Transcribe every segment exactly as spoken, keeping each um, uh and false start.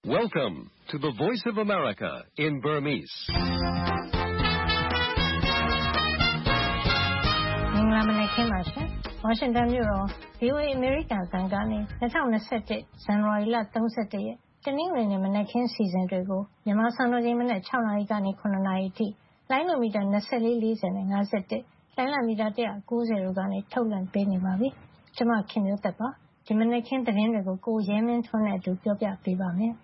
Welcome to the Voice of America in Burmese. မင်္ဂလာမနက်ခင်းပါရှင်။ ဝါရှင်တန်မြို့တော် ဗွီအိုအေ အမေရိကန်အသံကနေ၂၀၂၁ ဇန်နဝါရီလ၃၁ရက်တနင်္ဂနွေနေ့မနက်ခင်းစီစဉ်တွေကိုမြန်မာစံတော်ချိန်မနက်၆နာရီကနေ၇နာရီအထိလိုင်းလိုမီတာ၂၄ ၄၀နဲ့၅၁လိုင်းလမီတာ၁၉၀တို့ကနေထုတ်လွှင့်ပေးနေပါပြီ။ကျွန်မခင်မျိုးသက်ပါဒီမနက်ခင်းသတင်းတွေကိုကိုရဲမင်းထွန်းနဲ့အတူပြောပြပေးပါမယ်။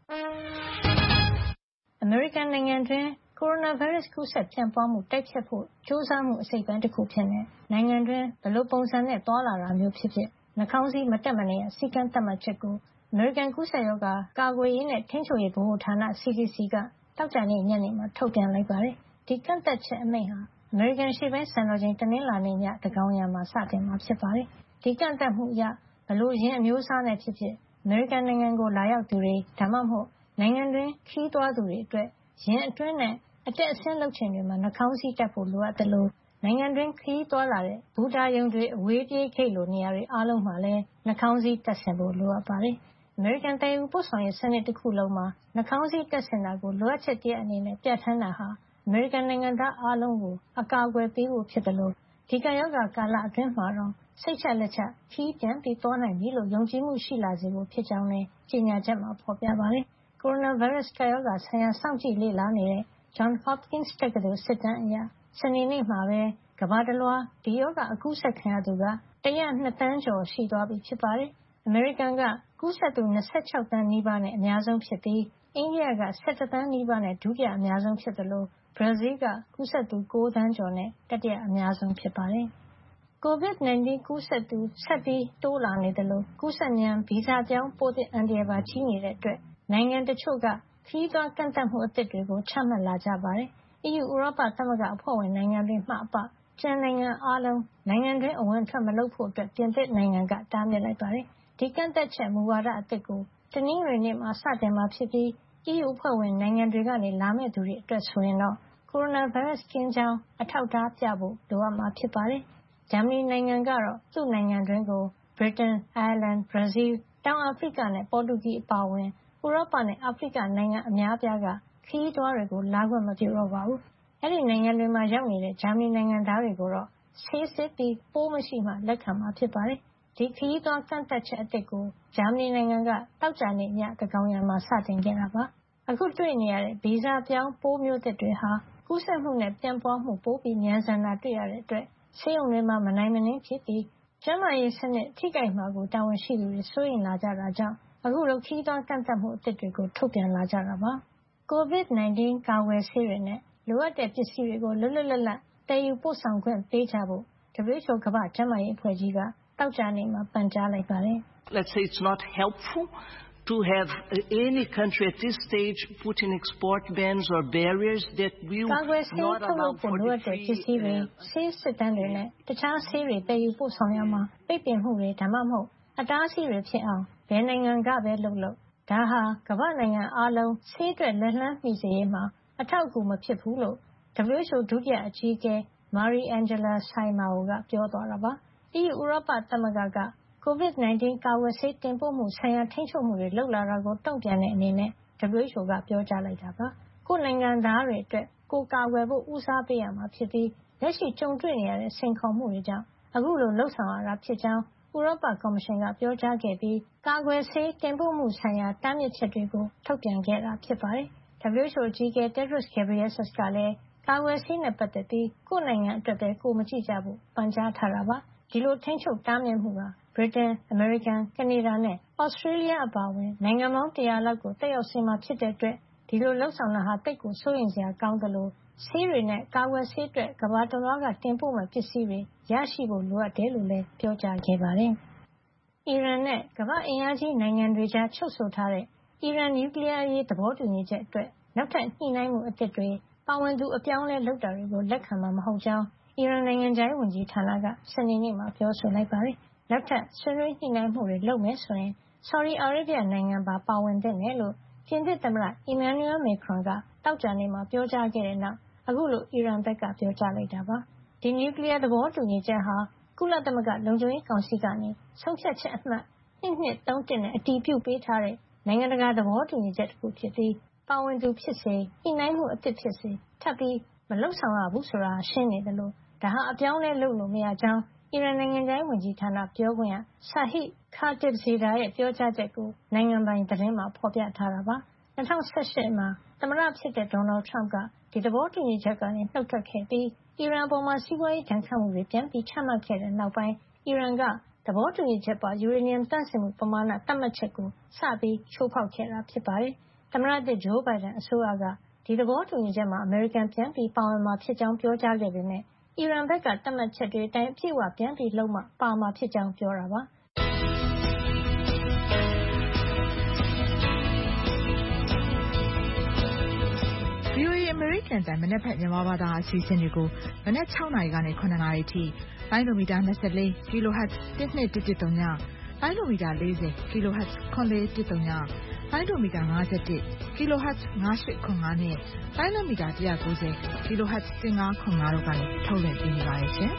အမေရိကန်နိုင်ငံတွင်းကိုရိုနာဗိုင်းရပ်စ်ကူးစက်ပြန့်ပွားမှုတိုက်ဖျက်ဖို့ကြိုးစားမှုအစိတ်ပိုင်းတစ်ခုဖြစ်နေနိုင်ငံတွင်းဘယ်လိုပုံစံနဲ့တွာလာတာမျိုးဖြစ်ဖြစ်နှာခေါင်းစည်းမတက်မနေရစီကံသတ်မှတ်ချက်ကိုအမေရိကန်ကူးစက်ရောဂါကာကွယ်ရေးနဲ့ထိန်းချုပ်ရေးဗဟိုဌာန C D C ကတောက်ကြနေ့ညနေမှာထုတ်ပြန်လိုက်ပါတယ်။ဒီကန့်သက်ချက်အမိန့်ဟာအမေရိကန်ရှေ့ပိုင်းစံတော်ချိန်တနင်္လာနေ့ညတကောင်ယံမှာစတင်မှာဖြစ်ပါတယ်။ဒီကန့်သက်မှုအရဘလို့ရင်းအမျိုးအစားနဲ့ဖြစ်ဖြစ်အမေရိကန်နိုင်ငံကိုလာရောက်သူတွေဒါမှမဟုတ်နိုင်ငံတွင်းခီးသွားသူတွေအတွက်ရင်းအတွင်းနဲ့အတက်အဆင်းလုပ်ချင်တွေမှာနှာခေါင်းစည်းတပ်ဖို့လိုအပ်တယ်လို့နိုင်ငံတွင်းခရီးသွားလာတဲ့ဘူတာယုံတွေအဝေးပြေးဂိတ်လိုနေရာတွေအားလုံးမှာလည်းနှာခေါင်းစည်းတပ်ဆင်ဖို့လိုအပ်ပါတယ်။အမေရိကန်တည်ယူပို့ဆောင်ရေးစနစ်တစ်ခုလုံးမှာနှာခေါင်းစည်းတပ်ဆင်တာကိုလိုအပ်ချက်တရအနေနဲ့ပြဋ္ဌာန်းတာဟာအမေရိကန်နိုင်ငံသားအားလုံးကိုအကာအကွယ်ပေးဖို့ဖြစ်တယ်လို့ဒီကရောဂါကာလအတွင်းမှာတော့စိတ်ချလက်ချခီးပြန်ပြီးသွားနိုင်ပြီလို့ယုံကြည်မှုရှိလာစေဖို့ဖြစ်ကြောင်းလည်းကြေညာချက်မှာဖော်ပြပါတယ်။ကိုရိုနာဗိုင်းရပ်စ်ကာရောဂါဆိုင်ရာစောင့်ကြည့်လေ့လာနေတဲ့ Johns Hopkins တက္ကသိုလ်စစ်တမ်းအရစနေနေ့မှာပဲကမ္ဘာတလွှားဒီရောဂါအကူးစက်ခံရသူက၁၀၂သန်းကျော်ရှိသွားပြီဖြစ်ပါတယ်။အမေရိကန်ကကူးစက်သူ၂၆သန်းနီးပါးနဲ့အများဆုံးဖြစ်ပြီးအိန္ဒိယက၁၁သန်းနီးပါးနဲ့ဒုတိယအများဆုံးဖြစ်တယ်လို့ဘရာဇီးကကူးစက်သူ၉သန်းကျော်နဲ့တတိယအများဆုံးဖြစ်ပါတယ်။ကိုဗစ်၁၉ ကူးစက်သူဆက်ပြီးတိုးလာနေတယ်လို့ကူးစက်မြန်ဗီဇပြောင်းပိုးသစ်အန္တရာယ်ပါကြီးနေတဲ့အတွက်နိုင်ငံတချို့ကခရီးသွားကန့်သတ်မှုအသစ်တွေကိုချမှတ်လာကြပါတယ်။ အီးယူဥရောပသမဂ္ဂအဖွဲ့ဝင်နိုင်ငံတွေမှအပကျန်နိုင်ငံအားလုံးနိုင်ငံတွင်းအဝင်ထွက်မလုပ်ဖို့အတွက်ပြင်သစ်နိုင်ငံကတားမြစ်လိုက်ပါတယ်။ဒီကန့်သက်ချက်မူဝါဒအသစ်ကိုတနင်္ဂနွေနေ့မှာစတင်မှာဖြစ်ပြီးအီးယူအဖွဲ့ဝင်နိုင်ငံတွေကနေလာမယ့်သူတွေအတွက်ဆိုရင်တော့ကိုရိုနာဗိုင်းရပ်စ်ကင်းကြောင်းအထောက်အထားပြဖို့လိုအပ်မှာဖြစ်ပါတယ်။ဂျာမနီနိုင်ငံကတော့သူ့နိုင်ငံတွင်းကိုဗြိတိန်၊အိုင်ယာလန်၊ဘရာဇီး၊တောင်အာဖရိကနဲ့ပေါ်တူဂီအပါအဝင်ဥရောပနဲ့အာဖရိကနိုင်ငံအများအပြားကခရီးသွားတွေကိုလာခွင့်မပြုတော့ပါဘူး။အဲဒီနိုင်ငံတွေမှာရောက်နေတဲ့ဂျာမနီနိုင်ငံသားတွေကိုတော့ဆေးစစ်ပြီးပိုးမရှိမှလက်ခံမှာဖြစ်ပါတယ်။ဒီခရီးသွားကန့်သတ်ချက်အသစ်ကိုဂျာမနီနိုင်ငံကတောက်ကြနေ့ညတကောင်ယံမှာစတင်ခဲ့တာပါ။အခုတွေ့နေရတဲ့ဗီဇပြောင်းပိုးမျိုးသစ်တွေဟာကူးစက်မှုနဲ့ပြန့်ပွားမှုပိုပြီးမြန်ဆန်တာတွေ့ရတဲ့အတွက်ဆေးရုံတွေမှာမနိုင်မနင်းဖြစ်ပြီးကျန်းမာရေးစနစ်ထိခိုက်မှာကိုတာဝန်ရှိသူတွေစိုးရိမ်လာကြတာကြောင့်အခုလိုခရီးသွားကန့်သတ်မှုအသစ်တွေကိုထုတ်ပြန်လာကြတာပါ။ ကိုဗစ်၁၉ကာကွယ်ဆေးတွေနဲ့လိုအပ်တဲ့ပစ္စည်းတွေကိုလွတ်လွတ်လပ်လပ်တည်ယူပို့ဆောင်ခွင့်ပေးကြဖို့ W H O ကမ္ဘာ့ကျန်းမာရေးအဖွဲ့ကြီးကသောကြာနေ့မှာပန်ကြားလိုက်ပါတယ်။ Let's say it's not helpful to have any country at this stage put in export bans or barriers that will not allow for the free ပစ္စည်းတွေဆေးစစ်တမ်းတွေနဲ့တခြားဆေးတွေတည်ယူပို့ဆောင်ရမှာပိတ်ပင်မှုတွေဒါမှမဟုတ်အတားအဆီးတွေဖြစ်အောင်ဘယ်နိုင်ငံကပဲလုပ်လို့ဒါဟာကမ္ဘာနိုင်ငံအားလုံးဆေးအတွက်လက်လှမ်းမီစေရေးမှာအထောက်အကူမဖြစ်ဘူးလို့ W H O ဒုတိယအကြီးအကဲ Mariangela Simao ကပြောသွားတာပါ။ အီးယူဥရောပသမဂ္ဂကကိုဗစ်၁၉ကာကွယ်ဆေးတင်ပို့မှုဆိုင်ရာထိန်းချုပ်မှုတွေလုပ်လာတာကိုတုံ့ပြန်တဲ့အနေနဲ့ W H O ကပြောကြားလိုက်တာပါ။ကိုယ်နိုင်ငံသားတွေအတွက်ကိုကာကွယ်ဖို့ဦးစားပေးရမှာဖြစ်ပြီးလက်ရှိကြုံတွေ့နေရတဲ့စိန်ခေါ်မှုတွေကြောင့်အခုလိုလှုပ်ဆောင်ရတာဖြစ်ကြောင်းဥရောပကော်မရှင်ကပြောကြားခဲ့ပြီးကာကွယ်ဆေးတင်ပို့မှုဆိုင်ရာတားမြစ်ချက်တွေကိုထုတ်ပြန်ခဲ့တာဖြစ်ပါတယ်။ W H O အကြီးအကဲ Tedros Adhanom Ghebreyesus ကလည်းကာကွယ်ဆေးနဲ့ပတ်သက်ပြီးကိုယ့်နိုင်ငံအတွက်ပဲကိုယ်မကြည့်ကြဖို့ပန်ကြားထားတာပါ။ဒီလိုထိန်းချုပ်တားမြစ်မှုဟာဗြိတိန်၊အမေရိကန်၊ကနေဒါနဲ့သြစတြေးလျအပါအဝင်နိုင်ငံပေါင်းတရာလောက်ကိုသက်ရောက်စေမှာဖြစ်တဲ့အတွက်ဒီလိုလုပ်ဆောင်တာဟာသိပ်ကိုစိုးရိမ်စရာကောင်းသလိုဆေးတွေနဲ့ကာကွယ်ဆေးအတွက်ကမ္ဘာတလွှားကတင်ပို့မယ့်ပစ္စည်းတွေရရှိဖို့လိုအပ်တယ်လို့လည်းပြောကြားခဲ့ပါတယ်။အီရန်နဲ့ကမ္ဘာ့အင်အားကြီးနိုင်ငံတွေကြားချုပ်ဆိုထားတဲ့အီရန်နျူကလီးယားရေးသဘောတူညီချက်အတွက်နောက်ထပ်ညှိနှိုင်းမှုအသစ်တွေပါဝင်သူအပြောင်းအလဲလုပ်တာတွေကိုလက်ခံမှာမဟုတ်ကြောင်းအီရန်နိုင်ငံခြားရေးဝန်ကြီးဌာနကစနေနေ့မှာပြောဆိုလိုက်ပါတယ်။နောက်ထပ်ဆွေးနွေးညှိနှိုင်းမှုတွေလုပ်မယ်ဆိုရင်ဆော်ဒီအာရေဗျနိုင်ငံပါပါဝင်သင့်တယ်လို့ပြင်သစ်သမ္မတ Emmanuel Macron ကသောကြာနေ့မှာပြောကြားခဲ့တဲ့နောက်အခုလိုအီရန်ဘက်ကပြောကြားလိုက်တာပါ။ဒီနျူကလီးယားသဘောတူညီချက်ဟာကုလသမဂ္ဂလုံခြုံရေးကောင်စီကနေဆုံးဖြတ်ချက်အမှတ်၂၂၃၁နဲ့အတည်ပြုပေးထားတဲ့နနိုင်ငံတကာသဘောတူညီချက်တစ်ခုဖြစ်ပြီးပါဝင်သူဖြစ်စေညှိနှိုင်းမှုအသစ်ဖြစ်စေထပ်ပြီးမလုပ်ဆောင်ရဘူးဆိုတာရှင်းနေတယ်လို့ဒါဟာအပြောင်းလဲလုပ်လို့မရကြောင်းအီရန်နိုင်ငံခြားရေးဝန်ကြီးဌာနပြောခွင့်ရ Sahih Khatibzadeh ရဲ့ပြောကြားချက်ကိုနိုင်ငံပိုင်သတင်းမှာဖော်ပြထားတာပါ၂၀၁၈မှာသမ္မတဖြစ်တဲ့ဒေါ်နယ်ထရမ့်ကဒီသဘောတူညီချက်ကနေနှုတ်ထွက်ခဲ့ပြီးအီရန်အပေါ်မှာစီးပွားရေးဒဏ်ခတ်မှုတွေပြန်ပြီးချမှတ်ခဲ့တဲ့နောက်ပိုင်းအီရန်ကသဘောတူညီချက်ပါယူရေနီယံသန့်စင်မှုပမာဏသတ်မှတ်ချက်ကိုစပြီးချိုးဖောက်ခဲ့တာဖြစ်ပါတယ်သမ္မတသစ်ဂျိုးဘိုင်ဒန်အစိုးရကဒီသဘောတူညီချက်မှာအမေရိကန်ပြန်ပြီးပါဝင်မှာဖြစ်ကြောင်းပြောကြားခဲ့ပေမဲ့အီရန်ဘက်ကသတ်မှတ်ချက်တွေအတိုင်းအပြည့်အဝပြန်ပြီးလုပ်မှပါမှာဖြစ်ကြောင်းပြောတာပါဗွီအိုအေ American Time မနက်ဖြန်မြန်မာဘာသာအစီအစဉ်တွေကိုမနက်၆နာရီကနေ၇နာရီထိပိုင်းလိုမီတာ၂၄ kilohertz တစ်နှစ်တစ်တစ်သုံးညပိုင်းလိုမီတာ၄၀ kilohertz ခွန်လေးတစ်သုံးညပိုင်းလိုမီတာ၅၁ kilohertz ၅၈ခွန်၅နဲ့ပိုင်းလိုမီတာ၁၉၀ kilohertz ၁၅ခွန်၅တို့ကနေထုတ်လွှင့်ပေးနေပါတယ်ရှင်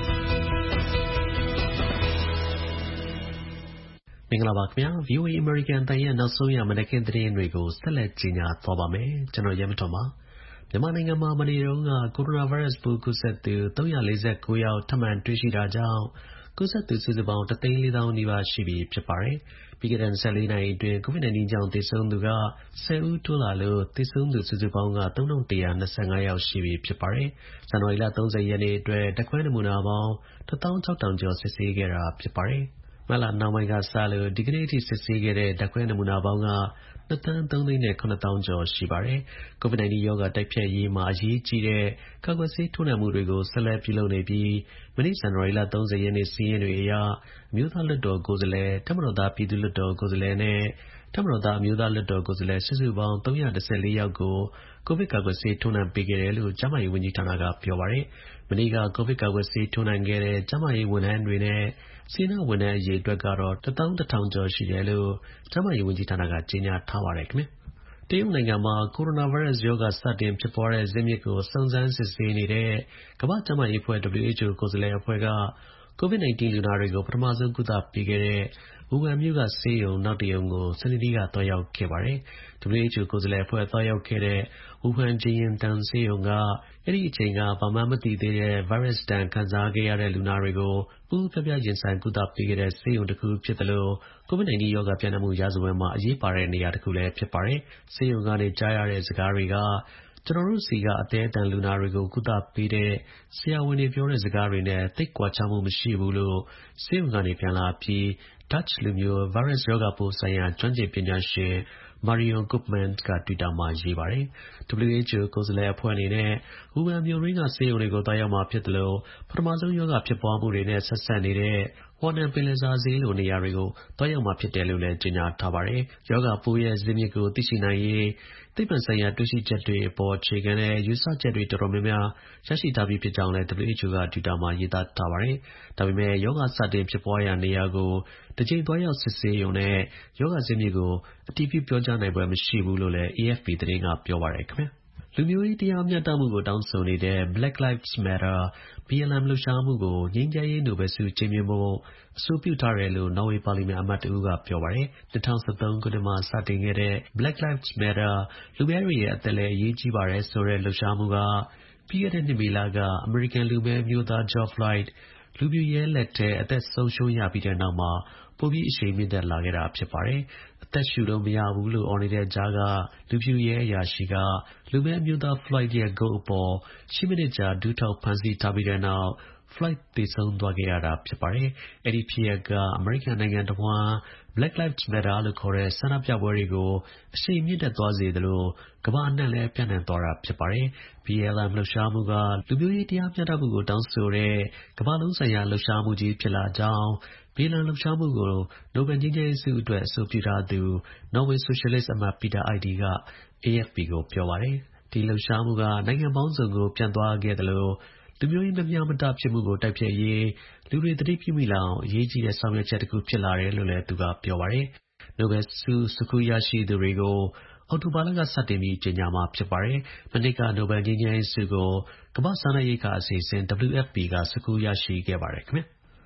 မင်္ဂလာပါခင်ဗျာ ဗွီအိုအေ American တန်ရဲ့နောက်ဆုံးရမနက်ခင်းသတင်းတွေကိုဆက်လက်ကြီးညာသွားပါမယ်ကျွန်တော်ရဲမတော်ပါမြန်မာနိုင်ငံမှာမနေ့တုန်းကကိုရိုနာဗိုင်းရပ်စ်ပိုးကူးစက်သူ၃၄၉ယောက်ထပ်မံတွေ့ရှိတာကြောင့်ကူးစက်သူစုစုပေါင်းတစ်သိန်းလေးသောင်းနီးပါးရှိပြီဖြစ်ပါတယ်ပြီးခဲ့တဲ့၂၄နာရီအတွင်း ကိုဗစ်၁၉ ကြောင့်သေဆုံးသူက၁၀ဦးတိုးလာလို့သေဆုံးသူစုစုပေါင်းက၃၁၂၅ယောက်ရှိပြီဖြစ်ပါတယ်ဇန်နဝါရီလ၃၀ရက်နေ့အတွက်ဓာတ်ခွဲနမူနာပေါင်းတစ်သောင်း၆ထောင်ကျော်စစ်ဆေးခဲ့တာဖြစ်ပါတယ်မလနောက်ပိုင်းကစလို့ဒီကနေ့အထိစစ်ဆေးခဲ့တဲ့ဓာတ်ခွဲနမူနာပေါင်းက၂သန်း၃သိန်းနဲ့၇သောင်းကျော်ရှိပါတယ်ကိုဗစ်၁၉ရောဂါတိုက်ဖျက်ရေးမှာအရေးကြီးတဲ့ကာကွယ်ဆေးထိုးနှံမှုတွေကိုဆက်လက်ပြုလုပ်နေပြီးမနေ့ဇန်နဝါရီလ၃၀ရက်နေ့စီးရင်တွေအရအမျိုးသားလွှတ်တော်ကိုယ်စားလှယ်တပ်မတော်သားပြည်သူ့လွှတ်တော်ကိုယ်စားလှယ်နဲ့တပ်မတော်သားအမျိုးသားလွှတ်တော်ကိုယ်စားလှယ်စုစုပေါင်း၃၁၄ယောက်ကိုကိုဗစ်ကာကွယ်ဆေးထိုးနှံပေးခဲ့တယ်လို့ကျန်းမာရေးဝန်ကြီးဌာနကပြောပါတယ်မနေ့ကကိုဗစ်ကာကွယ်ဆေးထိုးနှံခဲ့တဲ့ကျန်းမာရေးဝန်ထမ်းတွေနဲ့စေနာဝန်ထမ်းအရေအတွက်ကတော့တစ်သောင်းတစ်ထောင်ကျော်ရှိတယ်လို့ကျန်းမာရေးဝန်ကြီးဌာနကကြေညာထားပါတယ်ခင်ဗျတရုတ်နိုင်ငံမှာကိုရိုနာဗိုင်းရပ်စ်ရောဂါစတင်ဖြစ်ပွားတဲ့ဇစ်မြစ်ကိုစုံစမ်းစစ်ဆေးနေတဲ့ကမ္ဘာ့ကျန်းမာရေးအဖွဲ့ W H O ကိုယ်စားလှယ်အဖွဲ့ကကိုဗစ်၁၉လူနာတွေကိုပထမဆုံးကုသပေးခဲ့တဲ့ဝူဟန်မြို့ကဆေးရုံနောက်တစ်ရုံကိုစနေနေ့ကသွားရောက်ခဲ့ပါတယ် W H O ကိုယ်စားလှယ်အဖွဲ့သွားရောက်ခဲ့တဲ့ဝူဟန်ဂျီရင်တန်ဆေးရုံကအဲ့ဒီအချိန်ကဘာမှမသိသေးတဲ့ဗိုင်းရပ်စ်ဒဏ်ခံစားခဲ့ရတဲ့လူနာတွေကိုပူးပျော်ပျော်ရင်ဆိုင်ကုသပေးခဲ့တဲ့ဆေးရုံတစ်ခုဖြစ်တယ်လို့ကိုဗစ်၁၉ရောဂါပြန့်နှံ့မှုရာဇဝင်မှာအရေးပါတဲ့နေရာတစ်ခုလည်းဖြစ်ပါတယ်ဆေးရုံကနေကြားရတဲ့စကားတွေကကျွန်တော်တို့စီကအသေးအတန်လူနာတွေကိုကုသပေးတဲ့ဆရာဝန်တွေပြောတဲ့စကားတွေနဲ့သိပ်ကွာခြားမှုမရှိဘူးလို့ဆေးရုံကနေပြန်လာပြီး Dutch လူမျိုးဗိုင်းရပ်စ်ရောဂါပိုးဆိုင်ရာကျွမ်းကျင်ပညာရှင် Marion Koopman က Twitter မှာရေးပါတယ် W H O ကိုယ်စားလှယ်အဖွဲ့အနေနဲ့ဝူဟန်မြို့ရင်းကဆေးရုံတွေကိုသွားရောက်မှာဖြစ်တယ်လို့ပထမဆုံးရောဂါဖြစ်ပွားမှုတွေနဲ့ဆက်စပ်နေတဲ့ဟွာနန်ပင်လယ်စာဈေးလိုနေရာတွေကိုသွားရောက်မှာဖြစ်တယ်လို့လည်းကြေညာထားပါတယ်ရောဂါပိုးရဲ့ဇစ်မြစ်ကိုသိရှိနိုင်ရေးသိပ္ပံဆိုင်ရာတွေ့ရှိချက်တွေအပေါ်အခြေခံတဲ့ယူဆချက်တွေတော်တော်များများရရှိထားပြီးဖြစ်ကြောင်းလည်း W H O က Twitter မှာရေးသားထားပါတယ်ဒါပေမဲ့ရောဂါစတင်ဖြစ်ပွားရာနေရာကိုတစ်ကြိမ်သွားရောက်စစ်ဆေးရုံနဲ့ရောဂါဇစ်မြစ်ကိုအတည်ပြုပြောကြားနိုင်ပွဲမရှိဘူးလို့လည်း A F P သတင်းကပြောပါတယ်ခင်ဗျာလူမျိုးရေးတရားမျှတမှုကိုတောင်းဆိုနေတဲ့ Black Lives Matter ဘီ အယ် M လှုပ်ရှားမှုကိုငြိမ်းချမ်းရေးနိုဘယ်ဆုချီးမြှင့်ဖို့အဆိုပြုထားတယ်လို့နော်ဝေပါလီမန်အမတ်တစ်ဦးကပြောပါတယ်၂၀၁၃ခုနှစ်မှာစတင်ခဲ့တဲ့ Black Lives Matter လူမည်းတွေရဲ့အသက်လည်းအရေးကြီးပါတယ်ဆိုတဲ့လှုပ်ရှားမှုကပြီးခဲ့တဲ့နှစ်မေလကအမေရိကန်လူမည်းမျိုးသား George Floyd လူဖြူရဲလက်ထဲအသက်ဆုံးရှုံးရပြီးတဲ့နောက်မှာပိုပြီးအရှိန်မြင့်တက်လာခဲ့တာဖြစ်ပါတယ်အသက်ရှူလို့မရဘူးလို့အော်နေတဲ့ကြားကလူဖြူရဲအရာရှိကလူမည်းမျိုးသား Floyd ရဲ့ဂုတ်အပေါ်ရှစ်မိနစ်ကြာဒူးထောက်ဖမ်းဆီးထားပြီးတဲ့နောက် Floyd သေဆုံးသွားခဲ့ရတာဖြစ်ပါတယ်အဲ့ဒီဖြစ်ရပ်ကအမေရိကန်နိုင်ငံတစ်ဝှမ်း Black Lives Matter လို့ခေါ်တဲ့ဆန္ဒပြပွဲတွေကိုအရှိန်မြင့်တက်သွားစေသလိုကမ္ဘာအနှံ့လည်းပြန့်နှံ့သွားတာဖြစ်ပါတယ် ဘီ အယ် M လှုပ်ရှားမှုကလူမျိုးရေးတရားမျှတမှုကိုတောင်းဆိုတဲ့ကမ္ဘာလုံးဆိုင်ရာလှုပ်ရှားမှုကြီးဖြစ်လာကြောင်းဘီ အယ် အမ် လှုပ်ရှားမှုကိုနိုဘယ်ငြိမ်းချမ်းရေးဆုအတွက်အဆိုပြုထားသူနော်ဝေဆိုရှယ်လစ်အမတ် Peter Eide က A F P ကိုပြောပါတယ်ဒီလှုပ်ရှားမှုကနိုင်ငံပေါင်းစုံကိုပြန့်သွားခဲ့သလိုလူမျိုးရေးမမျှမတဖြစ်မှုကိုတိုက်ဖျက်ရေးလူတွေသတိပြုမိလာအောင်အရေးကြီးတဲ့ဆောင်ရွက်ချက်တစ်ခုဖြစ်လာတယ်လို့လည်းသူကပြောပါတယ်နိုဘယ်ဆုဆွတ်ခူးရရှိသူတွေကိုအောက်တိုဘာလကစတင်ပြီးကြေညာမှာဖြစ်ပါတယ်မနှစ်ကနိုဘယ်ငြိမ်းချမ်းရေးဆုကိုကမ္ဘာ့စားနပ်ရိက္ခာအစီအစဉ် W F P ကဆွတ်ခူးရရှိခဲ့ပါတယ်ခင်ဗျ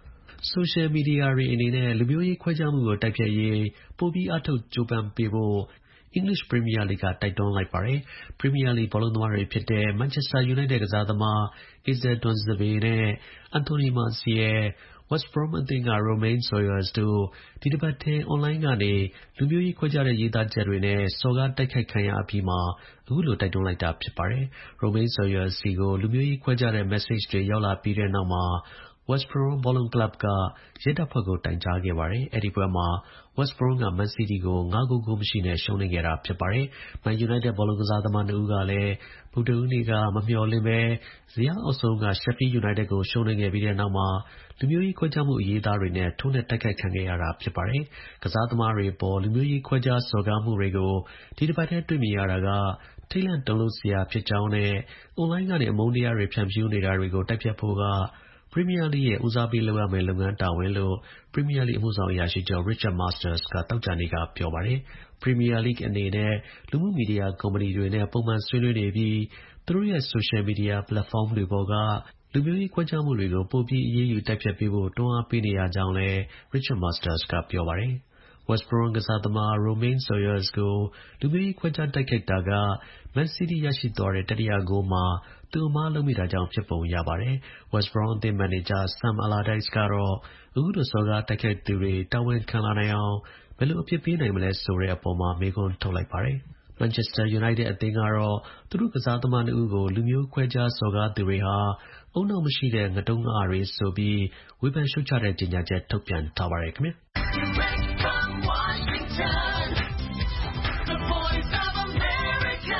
social media တွေအနေနဲ့လူမျိုးရေးခွဲခြားမှုကိုတိုက်ဖျက်ရေးပိုပြီးအားထုတ်ကြိုးပမ်းပေးဖို့ English Premier League ကတိုက်တွန်းလိုက်ပါတယ်။ Premier League ဘောလုံးသမားတွေဖြစ်တဲ့ Manchester United ကစားသမား Axel Tuanzebe နဲ့ Anthony Martial ၊ West Brom အသင်းက Romaine Sawyers တို့ ဒီတစ်ပတ်ထဲ အွန်လိုင်းကနေ လူမျိုးရေးခွဲခြားတဲ့ရေးသားချက်တွေနဲ့ စော်ကားတိုက်ခိုက်ခံရအပြီးမှာ အခုလိုတိုက်တွန်းလိုက်တာဖြစ်ပါတယ်။ Romaine Sawyers ဆီကို လူမျိုးရေးခွဲခြားတဲ့ မက်ဆေ့ချ်တွေရောက်လာပြီးတဲ့နောက်မှာ West Brom ဘောလုံးကလပ်က ရဲတပ်ဖွဲ့ကို တိုင်ကြားခဲ့ပါတယ်။ အဲဒီပွဲမှာ West Brom က မန်စီးတီးကို ၅ ဂိုး ဂိုးမရှိနဲ့ ရှုံးနိမ့်ခဲ့တာဖြစ်ပါတယ်။ Man United ဘောလုံးကစားသမားနှစ်ဦးကလည်း ဗုဒ္ဓဟူးနေ့က မမျှော်လင့်ဘဲ ဇယားအောက်ဆုံးက Sheffield United ကို ရှုံးနိမ့်ခဲ့ပြီးတဲ့နောက်မှာ လူမျိုးရေးခွဲခြားမှုအရေးအသားတွေနဲ့ ထိုးနှက်တိုက်ခိုက်ခံခဲ့ရတာဖြစ်ပါတယ်။ ကစားသမားတွေအပေါ် လူမျိုးရေးခွဲခြားစော်ကားမှုတွေကို ဒီတစ်ပတ်ထဲ တွေ့မြင်ရတာက ထိတ်လန့်တုန်လှုပ်စရာဖြစ်ကြောင်းနဲ့ အွန်လိုင်းကနေ အမုန်းတရားတွေဖြန့်ဖြူးနေတာတွေကို တိုက်ဖျက်ဖို့က Premier League ရဲ့ ဦးစားပေးလုပ်ရမယ့် လုပ်ငန်းတာဝန်လို့ Premier League အမှုဆောင်အရာရှိချုပ် Richard Masters က သောကြာနေ့က ပြောပါတယ်။ Premier League အနေနဲ့ လူမှုမီဒီယာကုမ္ပဏီတွေနဲ့ ပုံမှန်ဆွေးနွေးနေပြီး သူတို့ရဲ့ social media platform တွေပေါ်က လူမျိုးရေးခွဲခြားမှုတွေကို ပိုပြီး အရေးယူတိုက်ဖျက်ပေးဖို့ တွန်းအားပေးနေရကြောင်းလည်း Richard Masters က ပြောပါတယ်။ West Brom ကစားသမား Romaine Sawyers ကို လူမျိုးရေးခွဲခြားတိုက်ခိုက်တာက မန်စီးတီးရရှိသွားတဲ့ တတိယဂိုးမှာ သူအမှားလုပ်မိတာကြောင့်ဖြစ်ပုံရပါတယ်။ West Brom အသင်း မန်နေဂျာ Sam Allardyce ကတော့ အခုလို စော်ကားတိုက်ခိုက်သူတွေ တာဝန်ခံလာနိုင်အောင် ဘယ်လို အပြစ်ပေးနိုင်မလဲဆိုတဲ့အပေါ် မေးခွန်းထုတ်လိုက်ပါတယ်။ Manchester United အသင်းကတော့ သူတို့ကစားသမားနှစ်ဦးကို လူမျိုးခွဲခြားစော်ကားသူတွေဟာ ဦးနှောက်မရှိတဲ့ ငတုံးငအတွေဆိုပြီး ဝေဖန်ရှုတ်ချတဲ့ကြေညာချက်ထုတ်ပြန်ထားပါတယ်ခင်ဗျာ။ Direct from Washington, the voice of America,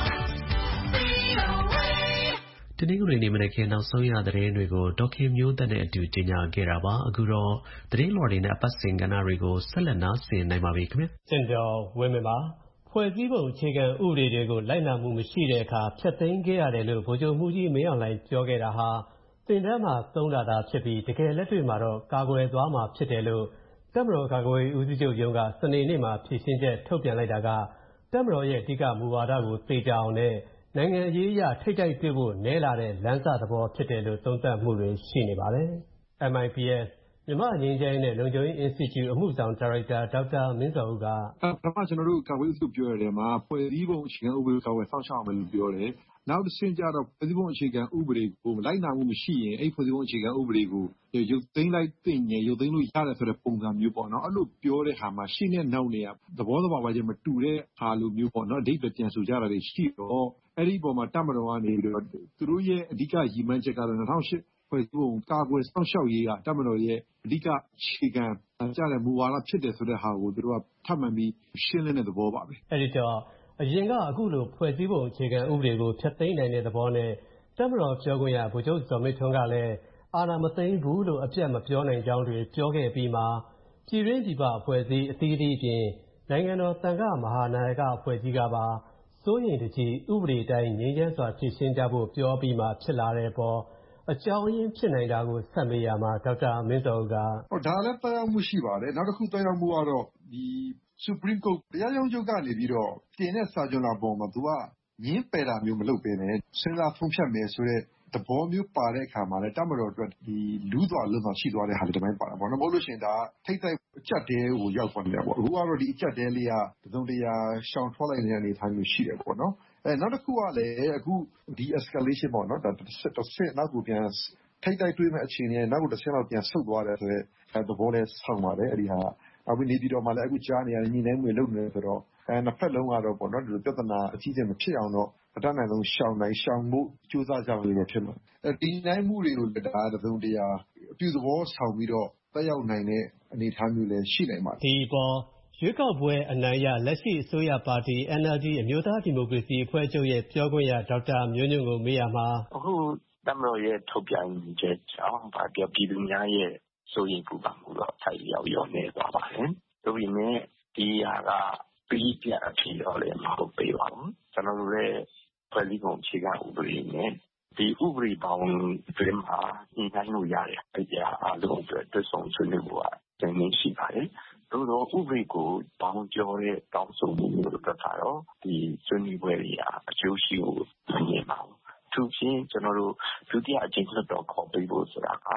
V O A တနင်္ဂနွေနေ့မနက်ခင်းနောက်ဆုံးရသတင်းတွေကို ဒေါ်ခင်မျိုးသက်နဲ့အတူကြေညာခဲ့တာပါ။ အခုတော့ သတင်းလွှာတွေနဲ့ အပတ်စဉ်ကဏ္ဍတွေကို ဆက်လက်နားဆင်နိုင်ပါပြီခင်ဗျာ။ကျင့်တော်ဝင်းမင်းပါ။ ဖွဲ့စည်းပုံအခြေခံဥပဒေတွေကိုလိုက်နာမှုမရှိတဲ့အခါဖျက်သိမ်းခဲ့ရတယ်လို့ဗိုလ်ချုပ်မှူးကြီးမင်းအောင်လှိုင်ပြောခဲ့တာဟာသင်တန်းမှာသုံးတာသာဖြစ်ပြီးတကယ်လက်တွေ့မှာတော့ကာကွယ်သွားမှာဖြစ်တယ်လို့တပ်မတော်ကာကွယ်ရေးဦးစီးချုပ်ရုံးကစနေနေ့မှာဖြေရှင်းချက်ထုတ်ပြန်လိုက်တာကတပ်မတော်ရဲ့အဓိကမူဝါဒကိုသေချာအောင်နဲ့နိုင်ငံရေးအရထိပ်တိုက်တွေ့ဖို့နဲလာတဲ့လမ်းစသဘောဖြစ်တယ်လို့သုံးသပ်မှုတွေရှိနေပါတယ်။ M I P S မြန်မာ့ငြိမ်းချမ်းရေးနဲ့လုံခြုံရေး Institute အမှုဆောင်ဒါရိုက်တာဒေါက်တာမင်းဇော်ဦးကပထမကျွန်တော်တို့ကာကွယ်ရေးဦးစီးချုပ်ပြောတဲ့နေရာမှာဖွဲ့စည်းပုံအခြေခံဥပဒေကိုကာကွယ်စောင့်ရှောက်အောင်လို့ပြောတယ်။နောက်တစ်ဆင့်ကျတော့ဖွဲ့စည်းပုံအခြေခံဥပဒေကိုလိုက်နာမှုမရှိရင်အဲ့ဖွဲ့စည်းပုံအခြေခံဥပဒေကိုရုပ်သိမ်းလိုက်သင့်ရင်ရုပ်သိမ်းလို့ရတယ်ဆိုတဲ့ပုံစံမျိုးပေါ့နော်အဲ့လိုပြောတဲ့ဟာမှာရှေ့နဲ့နောက်နဲ့သဘောသဘာဝချင်းမတူတဲ့ဟာလိုမျိုးပေါ့နော်အဓိပ္ပာယ်ပြန်ဆိုကြတာတွေရှိတော့အဲ့ဒီပုံမှာတပ်မတော်ကနေပြီးတော့သူတို့ရဲ့အဓိကရည်မှန်းချက်ကတော့၂၀၀၈ဖွဲ့စည်းပုံကာကွယ်စောင့်ရှောက်ရေးကတပ်မတော်ရဲ့အဓိကအခြေခံကြတဲ့မူဝါဒဖြစ်တယ်ဆိုတဲ့ဟာကိုသူတို့ကထပ်မှန်ပြီးရှင်းလင်းတဲ့သဘောပါပဲအဲ့ဒီတော့အရင်ကအခုလိုဖွဲ့စည်းပုံအခြေခံဥပဒေကိုဖျက်သိမ်းနိုင်တဲ့သဘောနဲ့တပ်မတော်ပြောခွင့်ရဗိုလ်ချုပ်ဇော်မင်းထွန်းကလည်းအာဏာမသိမ်းဘူးလို့အပြတ်မပြောနိုင်ကြောင်းတွေပြောခဲ့ပြီးမှပြည်တွင်းပြည်ပအဖွဲ့အစည်းအသီးသီးအပြင်နိုင်ငံတော်သံဃာ့မဟာနာယကအဖွဲ့ကြီးကပါစိုးရိမ်တကြီးဥပဒေတိုင်းငြိမ်းချမ်းစွာဖြေရှင်းကြဖို့ပြောပြီးမှဖြစ်လာတဲ့အပေါ်အကြောင်းရင်းဖြစ်နိုင်တာကိုဆက်မေးရမှာဒေါက်တာမင်းဇော်ဦးကဟောဒါလည်းသက်ရောက်မှုရှိပါတယ်နောက်တစ်ခုသက်ရောက်မှုကတော့ဒီ Supreme Court တရားရုံးချုပ်ကနေပြီးတော့တင်တဲ့စာချုပ်လာပေါ်မှာသူကငင်းပယ်တာမျိုးမလုပ်ဘဲနဲ့စဉ်းစားဖုံးဖြတ်မယ်ဆိုတဲ့သဘောမျိုးပါတဲ့အခါမှာလည်းတပ်မတော်အတွက်ဒီလူးစွာလွန်စွာရှိသွားတဲ့ဟာတွေတပိုင်းပါတာပေါ့နော်မဟုတ်လို့ရှိရင်ဒါထိတ်တိုက်အကျက်တဲကိုရောက်သွားနေတာပေါ့အခုကတော့ဒီအကျက်တဲလေးကသုံးတရားရှောင်ထွက်လိုက်နေတဲ့အနေအထားမျိုးရှိတယ်ပေါ့နော်အဲနောက်တစ်ခုကလည်းအခုဒီ escalation ပေါ့နော်ဒါတစ်ဆင့်တစ်ဆင့်နောက်ကိုပြန်ထိတ်တိုက်တွေ့မဲ့အခြေအနေနဲ့နောက်ကိုတစ်ဆင့်လောက်ပြန်ဆုတ်သွားတယ်ဆိုတဲ့သဘောလေးဆောင်ပါတယ်အဲ့ဒီဟာအခုနေပြည်တော်မှာလည်းအခုကြားနေရတယ်ညီနိုင်မှုတွေလုပ်နေတယ်ဆိုတော့အဲနှစ်ဖက်လုံးကတော့ပေါ့နော်ဒီလိုပြဿနာအကြီးအကျယ်မဖြစ်အောင်တော့အတတ်နိုင်ဆုံးရှောင်နိုင်ရှောင်ဖို့ကြိုးစားကြလို့လည်းဖြစ်မှာအဲဒီနိုင်မှုတွေကိုလည်းဒါသုံးတရားအပြုသဘောဆောင်ပြီးတော့တက်ရောက်နိုင်တဲ့အနေအထားမျိုးလည်းရှိနိုင်ပါတယ်ဒီပေါ်ရွေးကောက်ပွဲအနိုင်ရလက်ရှိအစိုးရပါတီ N L D အမျိုးသားဒီမိုကရေစီအဖွဲ့ချုပ်ရဲ့ပြောခွင့်ရဒေါက်တာမျိုးညွန့်ကိုမေးရမှာအခုတပ်မတော်ရဲ့ထုတ်ပြန်ချက်ကြောင့်ဗာပြောပြည်သူများရဲ့စိုးရိမ်ပူပန်မှုတော့ထိုက်ရောက်ရောနေသွားပါတယ်။ဒါပေမဲ့ဒီဟာကပြီးပြအဖြစ်တော့လည်းမဟုတ်ပေပါဘူး။ကျွန်တော်တို့လည်းဖွဲ့စည်းပုံအခြေခံဥပဒေနဲ့ဒီဥပဒေပေါင်းအတွင်းမှာညှိနှိုင်းလို့ရတယ်။တရားအားလုံးအတွက်တွဆုံဆွေးနွေးဖို့ကတည်နေရှိပါတယ်။သို့တော့ဥပဒေကိုပေါင်းကျော်တဲ့တောင်းဆိုမှုမျိုးတွေကတော့ဒီဆွေးနွေးပွဲတွေအကျိုးရှိဖို့မြင်ပါဘူး။သူချင်းကျွန်တော်တို့ဒုတိယအကြိမ်လွှတ်တော်ခေါ်ပေးဖို့ဆိုတာက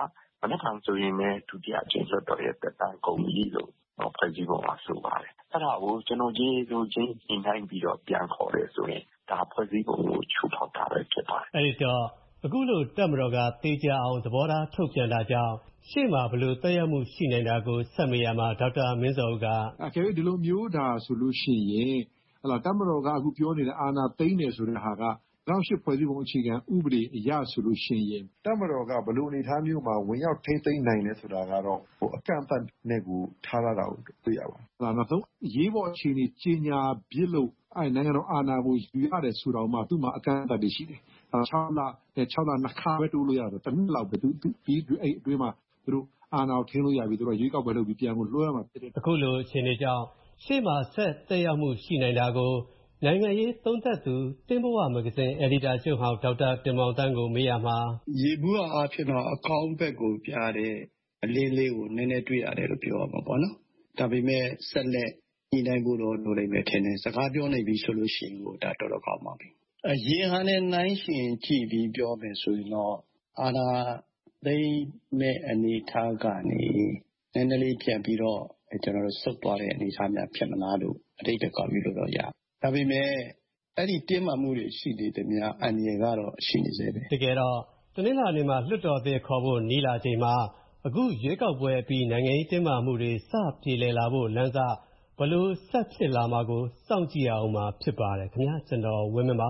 မနေ့ကဆိုရင်လည်းဒုတိယအကြိမ်လွှတ်တော်ရဲ့သက်တမ်းကုန်ပြီလို့ဖွဲ့စည်းပုံမှာဆိုပါတယ်အဲ့ဒါကိုကျွန်တော်ကြီးတို့ချင်းညှိနှိုင်းပြီးတော့ပြန်ခေါ်တယ်ဆိုရင်ဒါဖွဲ့စည်းပုံကိုချိုးဖောက်တာပဲဖြစ်ပါတယ်အဲ့ဒီတော့အခုလိုတပ်မတော်ကတေချာအောင်သဘောထားထုတ်ပြန်တာကြောင့်ရှေ့မှာဘယ်လိုသက်ရောက်မှုရှိနိုင်တာကိုဆက်မေးရမှာဒေါက်တာမင်းစောဦးကအကယ်၍ဒီလိုမျိုးဒါဆိုလို့ရှိရင်ဟလာတပ်မတော်ကအခုပြောနေတဲ့အာဏာသိမ်းတယ်ဆိုတဲ့ဟာက၂၀၀၈ဖွဲ့စည်းပုံအခြေခံဥပဒေအရဆိုလို့ရှိရင်တပ်မတော်ကဘယ်လိုအနေအထားမျိုးမှာဝင်ရောက်ထိန်းသိမ်းနိုင်လဲဆိုတာကတော့ဟိုအကန့်အသတ်နဲ့ကိုထားရတာကိုတွေ့ရပါတယ်။နောက်ဆုံးရေးပေါ်အခြေအနေကြီးညာပြစ်လို့အဲနိုင်ငံတော်အာဏာကိုယူရတယ်ဆိုတော့မှသူ့မှာအကန့်အသတ်တွေရှိတယ်။၆လ၆လနှစ်ခါပဲတိုးလို့ရတယ်။တစ်နှစ်လောက်ပဲသူပြီးအဲ့အတွင်းမှာသူတို့အာဏာကိုထိန်းလို့ရပြီသူတို့ရွေးကောက်ပွဲလုပ်ပြီးပြန်ကိုလွှဲရမှာဖြစ်တယ်။အခုလိုအခြေအနေကြောင့်ရှေ့မှာဆက်သက်ရောက်မှုရှိနိုင်တာကိုနိုင်ငံရေးသုံးသပ်သူတင်းဘဝမဂ္ဂဇင်းအယ်ဒီတာချုပ်ဟောင်းဒေါက်တာတင်မောင်သန်းကိုမေးရမှာရေဘူးအားဖြင့်တော့အကောင့်ဘက်ကိုပြတဲ့အလေးလေးကိုနည်းနည်းတွေ့ရတယ်လို့ပြောရမှာပေါ့နော်ဒါပေမဲ့ဆက်လက်ညှိနှိုင်းဖို့တော့လိုလိမ့်မယ်ထင်တယ်စကားပြောနေပြီဆိုလို့ရှိရင်ကိုဒါတော်တော်ကောင်းပါပြီအရင်ဟာနဲ့နိုင်ရှင်ကြည့်ပြီးပြောမယ်ဆိုရင်တော့အာနာသိမဲ့အနေထားကနေနည်းနည်းလေးပြန်ပြီးတော့ကျွန်တော်တို့ဆုတ်သွားတဲ့အနေအထားများဖြစ်မလားလို့အတိတ်ကကောက်ပြီးလို့တော့ရဒါပေမဲ့အဲ့ဒီတင်းမာမှုတွေရှိနေတဲ့များအန္တရာယ်ကတော့ရှိနေသေးတယ်တကယ်တော့တနင်္လာနေ့မှာလွှတ်တော်သစ်ခေါ်ဖို့နီးလာချိန်မှာအခုရွေးကောက်ပွဲပြီးနိုင်ငံရေးတင်းမာမှုတွေစပြေလည်လာဖို့လမ်းစဘလို့ဆက်ဖြစ်လာမှာကိုစောင့်ကြည့်အောင်မှာဖြစ်ပါတယ်ခင်ဗျာကျွန်တော်ဝင်းမင်းပါ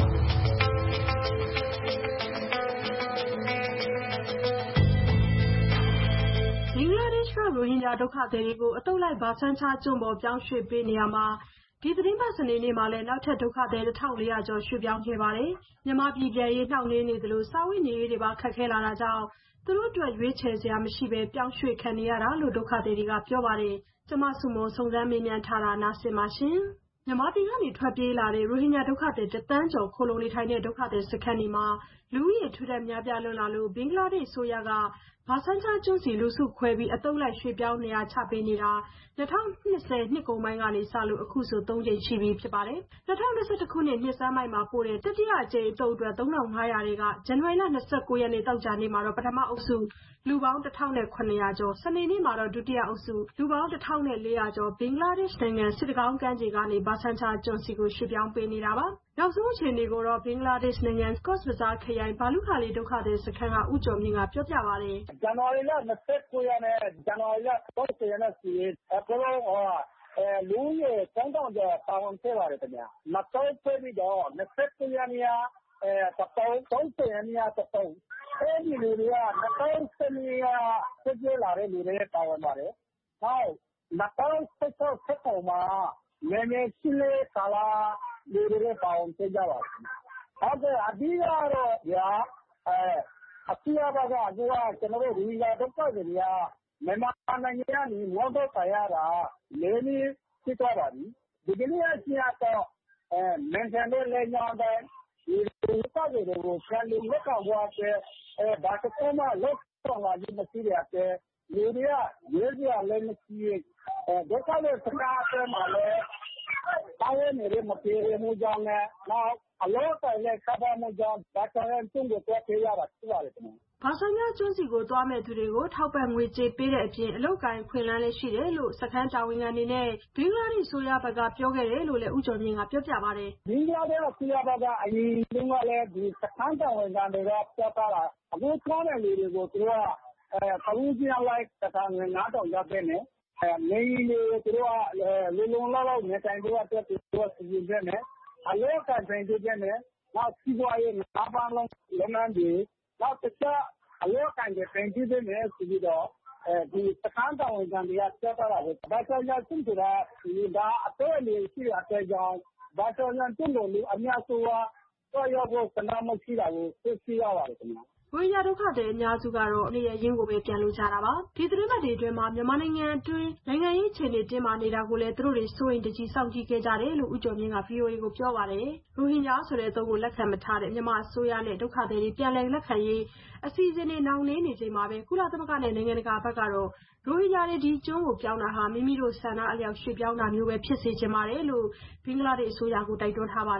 ရိုဟင်ဂျာဒုက္ခသည်တွေကိုအတုပ်လိုက်ဘာဆန်းချားကျွန်းပေါ်ပြောင်းရွှေ့ပေးနေရမှာဒီသတင်းပတ်စနေနေ့မှာလည်းနောက်ထပ်ဒုက္ခသည်တစ်ထောင်လေးရာကျော်ရွှေ့ပြောင်းခဲ့ပါတယ်။မြန်မာပြည်ပြည်ရေးနှောင့်နှေးနေသလိုစာဝတ်နေရေးတွေပါခက်ခဲလာတာကြောင့်သူတို့အတွက်ရွေးချယ်စရာမရှိပဲပြောင်းရွှေ့ခံနေရတာလို့ဒုက္ခသည်တွေကပြောပါတယ်။ကျမစုမုံစုံစမ်းမေးမြန်းထားတာနားဆင်ပါရှင်။မြန်မာပြည်ကနေထွက်ပြေးလာတဲ့ရိုဟင်ဂျာဒုက္ခသည်တသန်းကျော်ခိုလုံနေထိုင်တဲ့ဒုက္ခသည်စခန်းတွေမှာလူဦးရေထူထပ်များပြားလွန်းလာလို့ဘင်္ဂလားဒေ့ရှ်ဆိုရကဘာဆန်းချာကျွန်းစီလူစုခွဲပြီးအတုပ်လိုက်ရွှေ့ပြောင်းနေရာချပေးနေတာ၂၀၂၀နှစ်ကုန်ပိုင်းကနေစလို့အခုဆိုသုံးကြိမ်ရှိပြီဖြစ်ပါတယ်။၂၀၂၁ခုနှစ်နှစ်စမ်းပိုင်းမှာပို့တဲ့တတိယအကြိမ်အတုပ်အတွက်၃ထောင်၅ရာတွေကဇန်နဝါရီလ၂၉ရက်နေ့တောက်ကြနေ့မှာတော့ပထမအုပ်စုလူပေါင်းတစ်ထောင်နဲ့ခုနှစ်ရာကျော်စနေနေ့မှာတော့ဒုတိယအုပ်စုလူပေါင်းတစ်ထောင်နဲ့လေးရာကျော်ဘင်္ဂလားဒေ့ရှ်နိုင်ငံစစ်တကောင်းကမ်းခြေကနေဘာဆန်းချာကျွန်းစီကိုရွှေ့ပြောင်းပေးနေတာပါ။နောက်ဆုံးအခြေအနေကိုတော့ဘင်္ဂလားဒေ့ရှ်နိုင်ငံကော့စ်ဘဇာခရိုင်ဘာလူခါလီဒုက္ခသည်စခန်းကဦးကျော်မြင့်ကပြောပြပါတယ်။ဇန်နဝါရီလ၂၉ရက်နဲ့ဇန်နဝါရီလ၃၀ရက်နေ့စီအခုတော့အဲလူရဲ့သုံးထောင်ကျော်ပါဝင်ခဲ့ပါတယ်ခင်ဗျာ။နောက်ဆုံးပြပြီးတော့၂၉ရက်နေ့အဲတပေါင်း၃၀ရက်နေ့တပေါင်းအဲဒီလူတွေက၂၀၁၂ရက်ပြည့်လာတဲ့လူတွေပါဝင်ပါတယ်။နောက်၂၀၁၆ဆက်ပေါ်မှာနည်းနည်းရှိလေကာလာလူတွေပါဝင်ကြပါဘူး။ဟုတ်ကဲ့အဓိကတော့ညာအဲအစီအပါကအကူကကျွန်တော်တို့ဒီကဒုက္ခတွေကမြန်မာနိုင်ငံကနေမော်တော်ခရတာလေးလေးဖြစ်သွားပါပြီ။ဒီကနေ့အစီအတော့အဲမန်ကန်တဲ့လက်ညောင်းတဲ့ဒီဒုက္ခတွေကိုဆန်လို့လောက်အောင်သွားတဲ့အဲဘာတကောမှလောက်ဆောင်လာခြင်းမရှိတဲ့အဲလူတွေကရွေးစရာလည်းမရှိအဲဒုက္ခတွေစကားအထဲမှာလည်းဘာဝနေရမပြေမှုကြောင့်လည်းနောက်အလောတိုင်လည်းကဘာမှုကြောင့်ဒါကြောင့်သူ့ကိုတွေ့ရတာဖြစ်ပါတယ်ခင်ဗျ။ဘာဆန်းချာကျွန်းစီကိုသွားမဲ့သူတွေကိုထောက်ပံ့ငွေကြေးပေးတဲ့အပြင်အလုပ်ကိုင်ခွင့်လန်းလည်းရှိတယ်လို့စခန်းတာဝန်ခံတွေနဲ့ဘင်္ဂလားဒေ့ရှ်ဆိုရဘက်ကပြောခဲ့တယ်လို့လည်းဦးကျော်မြင့်ကပြောပြပါတယ်။ဘင်္ဂလားဒေ့ရှ်ဆိုရဘက်ကအရင်ကလည်းဒီစခန်းတာဝန်ခံတွေကပြောတာအခုသွားတဲ့လူတွေကိုသူကအဲပလူကြီးလိုက်တခါငွေ၅ထောင်ရပေးနေအဲနေလေသူတို့ကလူလုံးလောက်လောက်နေတိုင်ဖို့အတွက်သူကစီစဉ်နေအလောကတိုင်းပြည်နဲ့နောက်စီးပွားရေးနားပန်းလုံးလုပ်ငန်းတွေနောက်တစ်ခြားအလောကတိုင်းပြည်တွေနဲ့ဆိုပြီးတော့အဲဒီစခန်းတော်ဝန်ခံတွေကပြောတာပဲဘာကြောင့်လဲသူကဒီဒါအတော့လေရှိတဲ့အကြောင်းဘာကြောင့်လဲသူ့လိုလူအများစုကတော့ရောက်ဖို့စနာမရှိတာကိုသိရှိရပါတယ်ခင်ဗျာရိုဟင်ဂျာဒုက္ခသည်အများစုကတော့နေရင်းကိုပဲပြန်လို့ကြတာပါဒီသတင်းပတ်တွေအတွင်းမှာမြန်မာနိုင်ငံအတွင်းနိုင်ငံရေးအခြေအနေတင်းမာနေတာကိုလည်းသူတို့တွေစိုးရင်တကြီးစောင့်ကြည့်ခဲ့ကြတယ်လို့ဦးကျော်မြင့်က ဗွီအိုအေ ကိုပြောပါတယ်ရိုဟင်ဂျာဆိုတဲ့အသုံးကိုလက်ခံမထားတဲ့မြန်မာအစိုးရနဲ့ဒုက္ခသည်တွေပြန်လည်လက်ခံရေးအစီအစဉ်တွေနှောင့်နှေးနေချိန်မှာပဲကုလသမဂ္ဂနဲ့နိုင်ငံတကာဘက်ကတော့ရိုဟင်ဂျာတွေဒီကျွန်းကိုပြောင်းတာဟာမိမိတို့ဆန္ဒအလျောက်ရွှေ့ပြောင်းတာမျိုးပဲဖြစ်စေချင်ပါတယ်လို့ဘင်္ဂလားဒေ့ရှ်အစိုးရကိုတိုက်တွန်းထားပါတယ်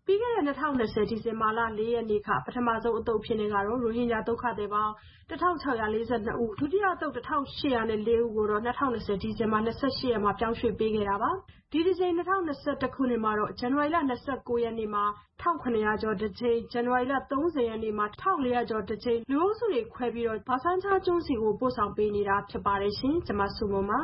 ပြီးခဲ့တဲ့၂၀၂၀ဒီဇင်ဘာလ၄ရက်နေ့ကပထမဆုံးအသုတ်အဖြစ်နဲ့ကတော့ရိုဟင်ဂျာဒုက္ခသည်ပေါင်းတစ်ထောင်ခြောက်ရာလေးဆယ်နှစ်ဦးဒုတိယအသုတ်တစ်ထောင်ရှစ်ရာနဲ့လေးဦးကိုတော့၂၀၂၀ဒီဇင်ဘာ၂၈ရက်မှာပြောင်းရွှေ့ပေးခဲ့တာပါဒီဒီဇင်၂၀၂၁ခုနှစ်မှာတော့ဇန်နဝါရီလ၂၉ရက်နေ့မှာတစ်ထောင်ခုနှစ်ရာကျော်တစ်ကြိမ်ဇန်နဝါရီလ၃၀ရက်နေ့မှာတစ်ထောင်လေးရာကျော်တစ်ကြိမ်လူအုပ်စုတွေခွဲပြီးတော့ဘာဆန်းချာကျွန်းစီကိုပို့ဆောင်ပေးနေတာဖြစ်ပါတယ်ရှင်ကျွန်မစုမပါ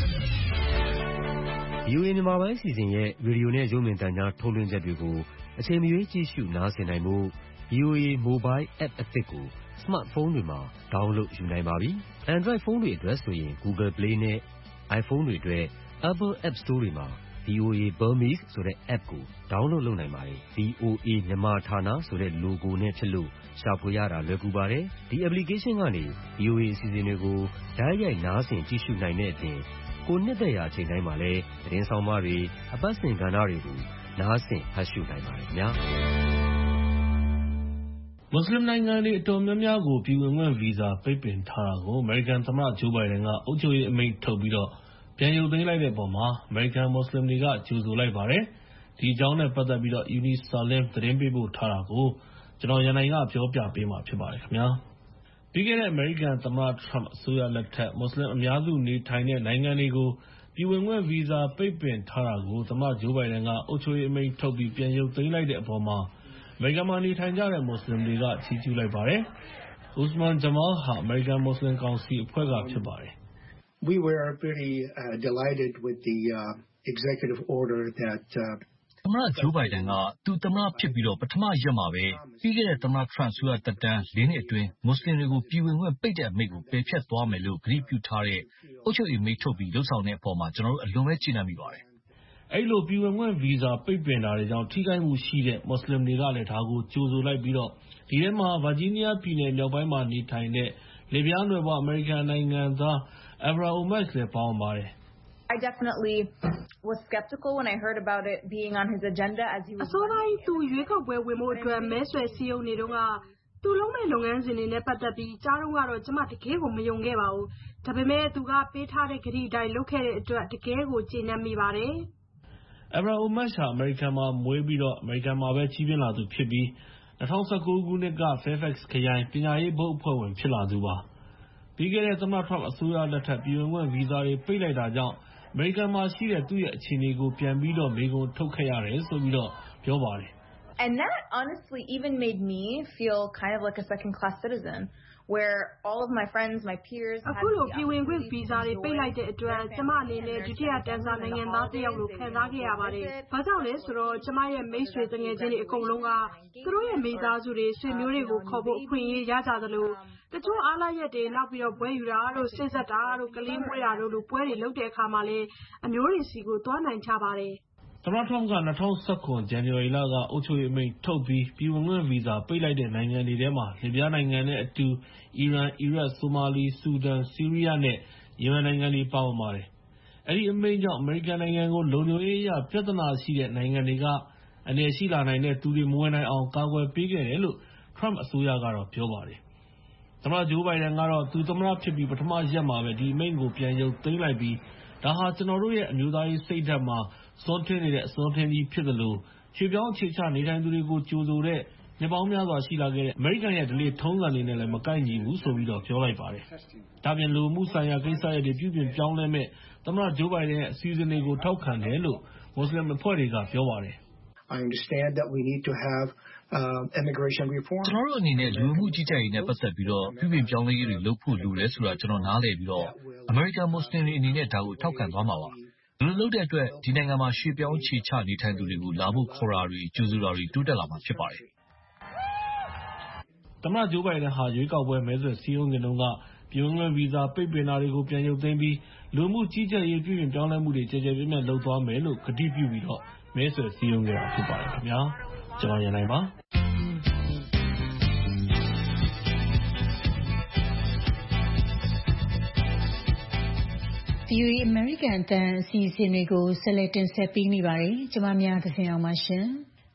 ဗီအိုအေ မြန်မာပိုင်းအစီအစဉ်ရဲ့ရေဒီယိုနဲ့ရုပ်မြင်သံကြားထုတ်လွှင့်ချက်တွေကိုအချိန်မရွေးကြည့်ရှုနားဆင်နိုင်ဖို့ ဗီအိုအေ Mobile App အသစ်ကို Smartphone တွေမှာ download ယူနိုင်ပါပြီ။ Android ဖုန်းတွေအတွက်ဆိုရင် Google Play နဲ့ iPhone တွေအတွက် Apple App Store တွေမှာ ဗီအိုအေ Burmese ဆိုတဲ့ app ကို download လုပ်နိုင်ပါတယ်။ ဗီအိုအေ မြန်မာဌာနဆိုတဲ့ logo နဲ့ဖြစ်လို့ရှာဖွေရတာလွယ်ကူပါတယ်။ဒီ application ကနေ ဗီအိုအေ အစီအစဉ်တွေကိုတိုက်ရိုက်နားဆင်ကြည့်ရှုနိုင်တဲ့အပြင်ကိုနှစ်သက်ရာအချိန်တိုင်းမှာလည်းသတင်းဆောင်မတွေအပတ်စဉ်ကဏ္ဍတွေကိုနားဆင်ဖတ်ရှုနိုင်ပါတယ်ခင်ဗျာမွတ်စလင်နိုင်ငံတွေအတော်များများကိုပြည်ဝင်ခွင့်ဗီဇာပိတ်ပင်ထားတာကိုအမေရိကန်သမ္မတဂျိုးဘိုင်ဒန်ကအုပ်ချုပ်ရေးအမိန့်ထုတ်ပြီးတော့ပြန်ရုပ်သိမ်းလိုက်တဲ့ပုံမှာအမေရိကန်မွတ်စလင်တွေကကြိုဆိုလိုက်ပါတယ်ဒီအကြောင်းနဲ့ပတ်သက်ပြီးတော့ Unisalim သတင်းပေးပို့ထားတာကိုကျွန်တော်ရန်နိုင်ကပြောပြပေးမှာဖြစ်ပါတယ်ခင်ဗျာပြီးခဲ့တဲ့အမေရိကန်သမ္မတထရမ့်အစိုးရလက်ထက်မွတ်စလင်အများစုနေထိုင်တဲ့နိုင်ငံတွေကိုပြည်ဝင်ခွင့်ဗီဇာပိတ်ပင်ထားတာကိုသမ္မတဂျိုးဘိုင်ဒန်ကအုပ်ချုပ်ရေးအမိန့်ထုတ်ပြီးပြန်ရုပ်သိမ်းလိုက်တဲ့အပေါ်မှာအမေရိကန်မှာနေထိုင်ကြတဲ့မွတ်စလင်တွေကချီးကျူးလိုက်ပါတယ်။ Usman Jamal ဟာအမေရိကန်မွတ်စလင်ကောင်စီအဖွဲ့ကဖြစ်ပါတယ်။ We were pretty uh, delighted with the uh, executive order that uh, သမ္မတဂျိုးဘိုင်ဒန်ကသူသမ္မတဖြစ်ပြီးတော့ပထမရက်မှာပဲပြီးခဲ့တဲ့သမ္မတထရမ့်ဆိုရတက်တန်းလေးနှစ်အတွင်းမွတ်စလင်တွေကိုပြည်ဝင်ခွင့်ပိတ်တဲ့အမိန့်ကိုပယ်ဖျက်သွားမယ်လို့ကတိပြုထားတဲ့အုပ်ချုပ်ရေးမိန့်ထုတ်ပြီးလှုပ်ဆောင်တဲ့အပေါ်မှာကျွန်တော်တို့အလွန်ပဲကျေနပ်မိပါတယ်။အဲ့လိုပြည်ဝင်ခွင့်ဗီဇာပိတ်ပင်တာတွေကြောင့်ထိခိုက်မှုရှိတဲ့မွတ်စလင်တွေကလည်းဒါကိုကြိုဆိုလိုက်ပြီးတော့ဒီထဲမှာဗာဂျီးနီးယားပြည်နယ်မြောက်ပိုင်းမှာနေထိုင်တဲ့လေပြားနွယ်ဘွားအမေရိကန်နိုင်ငံသား Abra Omax လည်းပါဝင်ပါတယ်။ I definitely was skeptical when I heard about it being on his agenda as he was အစိုးရသူရွေးကောက်ပွဲဝင်ဖို့အတွက်မဲဆွယ်စည်းရုံးနေတော့ကသူလုံးမဲ့လုပ်ငန်းစဉ်တွေနဲ့ပတ်သက်ပြီးကြားတော့ကတော့ကျမတကယ်ကိုမယုံခဲ့ပါဘူးဒါပေမဲ့သူကပေးထားတဲ့ဂရီအတိုင်းလုပ်ခဲ့တဲ့အတွက်တကယ်ကိုကျေနပ်မိပါတယ်။ Abra Omax ဟာအမေရိကန်မှာမွေးပြီးတော့အမေရိကန်မှာပဲကြီးပြင်းလာသူဖြစ်ပြီး၂၀၁၉ခုနှစ်က Fairfax ခရိုင်ပညာရေးဘုတ်အဖွဲ့ဝင်ဖြစ်လာသူပါပြီးခဲ့တဲ့သမ္မတထရမ့်အစိုးရလက်ထက်ပြည်ဝင်ခွင့်ဗီဇာတွေပိတ်လိုက်တာကြောင့်အမေရိကန်မှာရှိတဲ့သူ့ရဲ့အခြေအနေကိုပြန်ပြီးတော့မေးခွန်းထုတ်ခဲ့ရတယ်ဆိုပြီးတော့ပြောပါတယ် And that honestly even made me feel kind of like a second class citizen where all of my friends my peers အခုလိုပြည်ဝင်ခွင့်ဗီဇာတွေပိတ်လိုက်တဲ့အတွက်ကျမအနေနဲ့ဒုတိယတန်းစားနိုင်ငံသားတစ်ယောက်လိုခံစားခဲ့ရပါတယ်။ဘာကြောင့်လဲဆိုတော့ကျမရဲ့မိတ်ဆွေတငယ်ချင်းတွေအကုန်လုံးကသူတို့ရဲ့မိသားစုတွေဆွေမျိုးတွေကိုခေါ်ဖို့အခွင့်အရေးရကြသလိုတချို့အားလရက်တွေနောက်ပြီးတော့ပွဲယူတာတို့စိတ်ဆက်တာတို့ကလေးမွေးတာတို့လိုပွဲတွေလုပ်တဲ့အခါမှာလည်းအမျိုးတွေစီကိုသွားနိုင်ကြပါတယ်။သမ္မတထရမ့်က၂၀၁၇ဇန်နဝါရီလကအုပ်ချုပ်ရေးအမိန့်ထုတ်ပြီးပြည်ဝင်ခွင့်ဗီဇာပိတ်လိုက်တဲ့နိုင်ငံတွေထဲမှာလစ်ဗျားနိုင်ငံနဲ့အတူအီရန်၊အီရတ်၊ဆိုမာလီ၊ဆူဒန်၊ဆီးရီးယားနဲ့ယီမန်နိုင်ငံတွေပါဝင်ပါတယ်။အဲဒီအမိန့်ကြောင့်အမေရိကန်နိုင်ငံကိုလုံခြုံရေးအရပြဿနာရှိတဲ့နိုင်ငံတွေကအန္တရာယ်ရှိလာနိုင်တဲ့သူတွေမဝင်နိုင်အောင်ကာကွယ်ပေးခဲ့တယ်လို့ထရမ့်အစိုးရကတော့ပြောပါတယ်။သမ္မတဂျိုးဘိုင်ဒန်ကတော့သူသမ္မတဖြစ်ပြီးပထမရက်မှာပဲဒီအမိန့်ကိုပြန်ရုပ်သိမ်းလိုက်ပြီးဒါဟာကျွန်တော်တို့ရဲ့အမျိုးသားရေးစိတ်ဓာတ်မှာစွန့်ထင်းနေတဲ့အစွန်းထင်းကြီးဖြစ်သလိုရွှေပြောင်းအခြေချနေထိုင်သူတွေကိုကြိုဆိုတဲ့နှစ်ပေါင်းများစွာရှိလာခဲ့တဲ့အမေရိကန်ရဲ့ဓလေ့ထုံးစံတွေနဲ့လည်းမကိုက်ညီဘူးဆိုပြီးတော့ပြောလိုက်ပါတယ်။ဒါပြင်လူမှုဆိုင်ရာကိစ္စရပ်တွေပြုပြင်ပြောင်းလဲမဲ့သမ္မတဂျိုးဘိုင်ဒန်ရဲ့အစီအစဉ်တွေကိုထောက်ခံတယ်လို့မွတ်စလင်အဖွဲ့တွေကပြောပါတယ်။ I understand that we need to have uh, immigration reform ကျွန်တော်တို့အနေနဲ့လူမှုကြီးကြပ်ရေးနဲ့ပတ်သက်ပြီးတော့ပြုပြင်ပြောင်းလဲရေးတွေလုပ်ဖို့လိုတယ်ဆိုတာကျွန်တော်နားလည်ပြီးတော့အမေရိကန်မွတ်စလင်တွေအနေနဲ့ဒါကိုထောက်ခံသွားမှာပါ။လူလူလုပ်တဲ့အတွက်ဒီနိုင်ငံမှာရွှေပြောင်းခြေချနေထိုင်သူတွေကိုလာဖို့ခေါ်တာတွေကြိုးဆိုတာတွေတိုးတက်လာမှာဖြစ်ပါတယ်သမ္မတဂျိုးဘိုင်ဒန်ဟာရွေးကောက်ပွဲမဲဆွယ်စည်းရုံးနေတုန်းကပြည်ဝင်ခွင့်ဗီဇာပိတ်ပင်တာတွေကိုပြန်ရုပ်သိမ်းပြီးလူမှုကြီးကြပ်ရေးပြည်ပြင်ပြောင်းလဲမှုတွေကြဲကြဲပြန့်ပြန့်လုပ်သွားမယ်လို့ကတိပြုပြီးတော့မဲဆွယ်စည်းရုံးခဲ့တာဖြစ်ပါတယ်ခင်ဗျာကျွန်တော်ရန်နိုင်ပါဗီအိုအေ American အသံအစီအစဉ်တွေကိုဆက်လက်တင်ဆက်ပေးနေပါတယ်။ကျွန်မများသခင်အောင်ပါရှင်။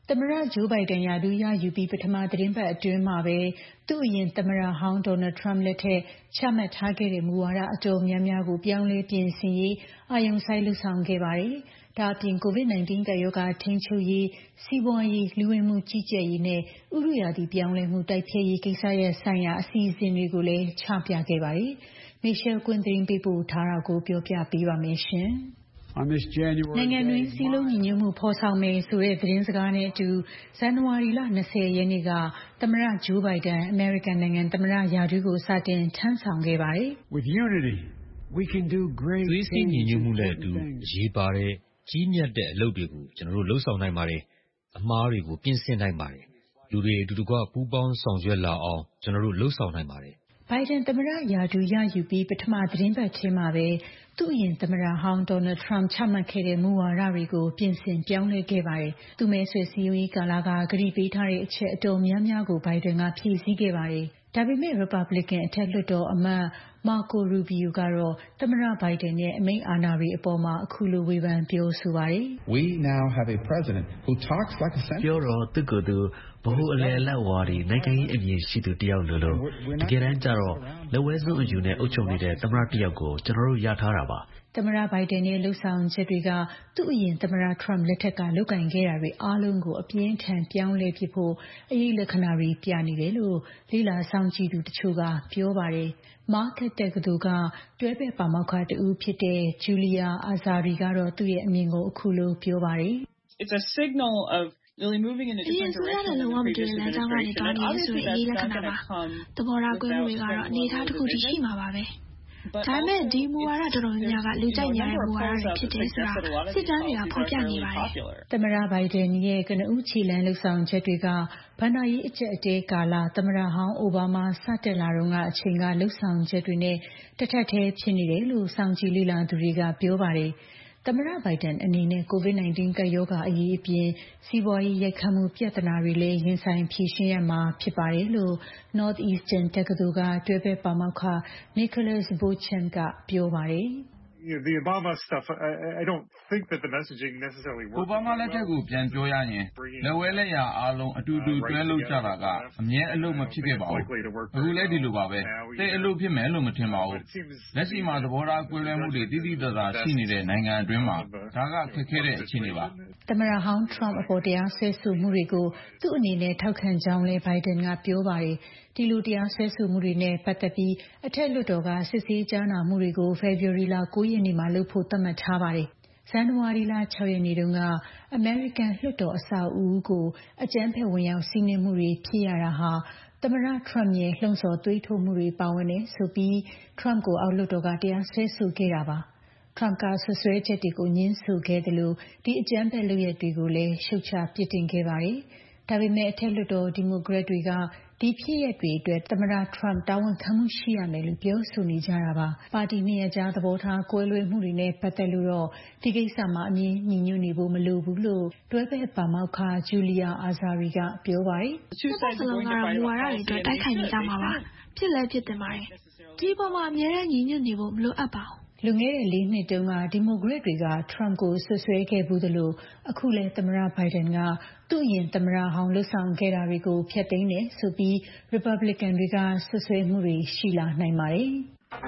သမ္မတဂျိုးဘိုင်ဒန်ရာထူးရယူပြီးပထမသီတင်းပတ်အတွင်းမှာပဲသူ့အရင်သမ္မတဟောင်းဒေါ်နယ်ထရမ့်လက်ထက်ချမှတ်ထားခဲ့တဲ့မူဝါဒအတော်များများကိုပြောင်းလဲပြင်ဆင်ရေးအာရုံစိုက်လှုပ်ဆောင်ခဲ့ပါတယ်။ဒါအပြင် ကိုဗစ် ၁၉ ကပ်ရောဂါထိန်းချုပ်ရေး၊စီးပွားရေး၊လူဝင်မှုကြီးကြပ်ရေးနဲ့ဥတုရာသီပြောင်းလဲမှုတိုက်ဖျက်ရေးကိစ္စရပ်ဆိုင်ရာအစီအစဉ်တွေကိုလည်းချပြခဲ့ပါတယ်။မီရှယ်ကွင်းသတင်းပေးပို့ထားတာကိုပြောပြပေးပါမယ်ရှင်။နိုင်ငံတွင်းစည်းလုံးညီညွတ်မှုဖော်ဆောင်မယ်ဆိုတဲ့သတင်းစကားနဲ့အတူဇန်နဝါရီလ၂၀ရက်နေ့ကသမ္မတဂျိုးဘိုင်ဒန်အမေရိကန်နိုင်ငံသမ္မတရာထူးကိုစတင်ထမ်းဆောင်ခဲ့ပါတယ်။ With unity, we can do great things. သွေးစည်းညီညွတ်မှုနဲ့အတူအရေးပါတဲ့ကြီးမြတ်တဲ့အလုပ်တွေကိုကျွန်တော်တို့လှုပ်ဆောင်နိုင်ပါတယ်။အမှားတွေကိုပြင်ဆင်နိုင်ပါတယ်။လူတွေအတူတကွပူးပေါင်းဆောင်ရွက်လာအောင်ကျွန်တော်တို့လှုပ်ဆောင်နိုင်ပါတယ်။ဘိုင်ဒန်သမ္မတရာထူးရယူပြီးပထမသီတင်းပတ်ထဲမှာပဲသူ့အရင်သမ္မတဟောင်းဒေါ်နယ်ထရမ့်ချမှတ်ခဲ့တဲ့မူဝါဒတွေကိုပြင်ဆင်ပြောင်းလဲခဲ့ပါတယ်။သူမဲဆွယ်စည်းရုံးရေးကာလကကတိပေးထားတဲ့အချက်အတော်များများကိုဘိုင်ဒန်ကဖြည့်ဆည်းခဲ့ပါတယ်။ဒါပေမဲ့ရီပတ်ဘလစ်ကန်အထက်လွှတ်တော်အမတ်မာကိုရူဘီယိုကတော့သမ္မတဘိုင်ဒန်ရဲ့အမိန့်အာဏာတွေအပေါ်မှာအခုလိုဝေဖန်ပြောဆိုပါတယ်။ We now have a president who talks like a senator. ပြောတော့သူကသူဘဟုအလယ်အလတ်ဝါဒီနိုင်ငံရေးအမြင်ရှိသူတယောက်လိုလိုတကယ်တမ်းကျတော့လက်ဝဲစွန်းအယူနဲ့အုပ်ချုပ်နေတဲ့သမ္မတတယောက်ကိုကျွန်တော်တို့ရထားတာပါသမ္မတဘိုင်ဒန်ရဲ့လှုပ်ဆောင်ချက်တွေကသူ့အရင်သမ္မတထရမ့်လက်ထက်ကလုပ်ကင်ခဲ့တာတွေအားလုံးကိုအပြင်းထန်ပြောင်းလဲပြဖို့အရေးလက္ခဏာတွေပြနေတယ်လို့လေ့လာဆောင်ကြည့်သူတချို့ကပြောပါတယ်။မားကတ်တက္ကသိုလ်ကတွဲဘက်ပါမောက္ခတဦးဖြစ်တဲ့ဂျူလီယာအာဇာရီကတော့သူ့ရဲ့အမြင်ကိုအခုလိုပြောပါတယ်။ It's a signal of really moving in a different direction than the previous administration. And obviously that's not going to come without some revolution. ဒါပေမဲ့ဒီမူဝါဒတော်တော်များများကလူကြိုက်များတဲ့မူဝါဒတွေဖြစ်တယ်ဆိုတာစစ်တမ်းတွေကဖော်ပြနေပါတယ်။သမ္မတဘိုင်ဒန်ရဲ့ကနဦးခြေလှမ်းလှုပ်ဆောင်ချက်တွေကဘဏ္ဍာရေးအကျပ်အတည်းကာလသမ္မတဟောင်းအိုဘားမားစတက်လာတော့ကအချိန်ကလှုပ်ဆောင်ချက်တွေနဲ့တစ်ထပ်တည်းဖြစ်နေတယ်လို့စောင့်ကြည့်လေ့လာသူတွေကပြောပါတယ်။သမ္မတဘိုင်ဒန်အနေနဲ့ကိုဗစ် ၁၉ ကပ်ရောဂါအရေးအပြင်စီးပွားရေးရိုက်ခတ်မှုပြဿနာတွေလည်းရင်ဆိုင်ဖြေရှင်းရမှာဖြစ်ပါတယ်လို့ Northeastern တက္ကသိုလ်ကတွဲဘက်ပါမောက္ခ Nicholas Beauchamp ကပြောပါတယ်။ The Obama stuff, I, I don't think that the messaging necessarily works. Obama လက်ထက်ကိုပြန်ပြောရရင်လက်ဝဲလက်ရာအားလုံးအတူတူတွဲလုပ်ကြတာကအမြဲအလုပ်မဖြစ်ခဲ့ပါဘူး။အခုလည်းဒီလိုပါပဲ။တိတ်အလုပ်ဖြစ်မယ်လို့မထင်ပါဘူး။လက်ရှိမှာသဘောထားကွဲလွဲမှုတွေတိတိကျကျရှိနေတဲ့နိုင်ငံအတွင်းမှာဒါကခက်ခဲတဲ့အခြေအနေပါ။သမ္မတဟောင်းထရမ့်အပေါ်တရားစွဲဆိုမှုတွေကိုသူ့အနေနဲ့ထောက်ခံကြောင်းလဲဘိုင်ဒန်ကပြောပါတယ်။ဒီလိုတရားစွဲဆိုမှုတွေနဲ့ပတ်သက်ပြီးအထက်လွှတ်တော်ကစစ်ဆေးကြားနာမှုတွေကိုဖေဖော်ဝါရီလ၉ရက်နေ့မှာလုပ်ဖို့သတ်မှတ်ထားပါတယ်။ဇန်နဝါရီလ၆ရက်နေ့တုန်းကအမေရိကန်လွှတ်တော်အဆောက်အဦကိုအကြမ်းဖက်ဝင်ရောက်စီးနင်းမှုတွေဖြစ်ရတာဟာသမ္မတထရမ့်ရဲ့လှုံ့ဆော်သွေးထိုးမှုတွေပါဝင်နေဆိုပြီးထရမ့်ကိုအောက်လွှတ်တော်ကတရားစွဲဆိုခဲ့တာပါ။ထရမ့်ကဆွဆွဲချက်တွေကိုညှင်းဆိုခဲ့တယ်လို့ဒီအကြမ်းဖက်လုပ်ရက်တွေကိုလည်းရှုတ်ချပြစ်တင်ခဲ့ပါတယ်။ဒါပေမဲ့အထက်လွှတ်တော်ဒီမိုကရက်တွေကဒီဖြစ်ရပ်တွေအတွက်သမ္မတထရမ့်တာဝန်ခံမှုရှိရမယ်လို့ပြောဆိုနေကြတာပါ။ပါတီနှစ်ရပ်ကြားသဘောထားကွဲလွဲမှုတွေနဲ့ပတ်သက်လို့တော့ဒီကိစ္စမှာအမြင်ညီညွတ်နေဖို့မလိုဘူးလို့တွဲဘက်ပါမောက္ခဂျူလီယာအာဇာရီကပြောပါတယ်။နှစ်ဖက်စလုံးကတော့မူဝါဒတွေအတွက်တိုက်ခိုက်နေကြမှာပါ။ဖြစ်လဲဖြစ်တင်ပါတယ်။ဒီပေါ်မှာအမြဲတမ်းညီညွတ်နေဖို့မလိုအပ်ပါဘူး။လွန်ခဲ့တဲ့လေးနှစ်တုန်းကဒီမိုကရက်တွေကထရမ့်ကိုဆွဆွဲခဲ့ဘူးသလိုအခုလဲသမ္မတဘိုင်ဒန်ကသူ့အရင်သမ္မတဟောင်းလှုပ်ဆောင်ခဲ့တာတွေကိုဖျက်သိမ်းတယ်ဆိုပြီးရီပတ်ဘလစ်ကန်တွေကဆွဆွဲမှုတွေရှိလာနိုင်ပါတယ်။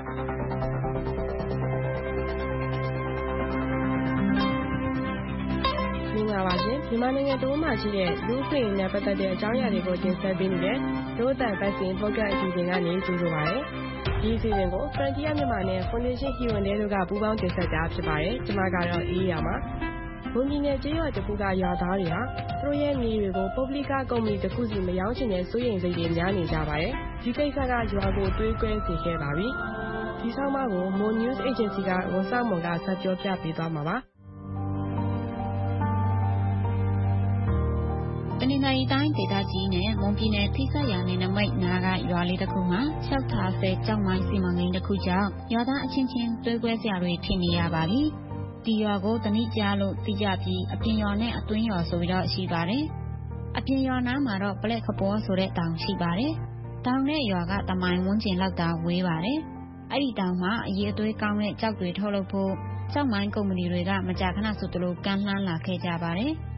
မင်္ဂလာပါရှင်မြန်မာနိုင်ငံတိုးမှရှိတဲ့လူ့အခွင့်အရေးနဲ့ပတ်သက်တဲ့အကြောင်းအရာတွေကိုတင်ဆက်ပေးနေတဲ့ရိုးတန်ပတ်စင်ပေါ့ကတ်အစီအစဉ်ကနေကြိုဆိုပါရစေ။ဒီအစီအစဉ်ကို Frontier မြန်မာနဲ့ Foundation Human တို့ကပူးပေါင်းတင်ဆက်တာဖြစ်ပါတယ်။ကျွန်မကတော့အေးရပါ။ဝန်ကြီးနယ်ကျေးရွာတခုကရွာသားတွေဟာသူတို့ရဲ့မြေတွေကိုပုဂ္ဂလိကကုမ္ပဏီတစ်ခုစီမရောင်းချင်တဲ့စိုးရိမ်စိတ်တွေများနေကြပါတယ်။ဒီကိစ္စကရွာကိုတွေးကွဲစေခဲ့ပါပြီ။ဒီဆောင်းပါးကို Mo News Agency ကဝန်ဆောင်မွန်ကဆက်ပြောပြပေးသွားမှာပါ။တနင်္သာရီတိုင်းဒေသကြီးနဲ့မွန်ပြည်နယ်ထိစပ်ရာနယ်နိမိတ်နာကရွာလေးတစ်ခုမှာ၆ထာဆယ်ကျောက်မိုင်းစီမံကိန်းတစ်ခုကြောင့်ရွာသားအချင်းချင်းတွဲကွဲစရာတွေဖြစ်နေရပါပြီ။ဒီရွာကိုတနည်းကြလို့သိကြပြီးအပြင်ရွာနဲ့အတွင်းရွာဆိုပြီးတော့ရှိပါတယ်။အပြင်ရွာနားမှာတော့ပလက်ခပေါ်ဆိုတဲ့တောင်ရှိပါတယ်။တောင်နဲ့ရွာကတမိုင်ဝန်းကျင်လောက်သာဝေးပါတယ်။အဲ့ဒီတောင်မှာအရေးအသွေးကောင်းတဲ့ကျောက်တွေထုတ်လုပ်ဖို့ကျောက်မိုင်းကုမ္ပဏီတွေကမကြာခဏဆိုသလိုကမ်းလှမ်းလာခဲ့ကြပါတယ်။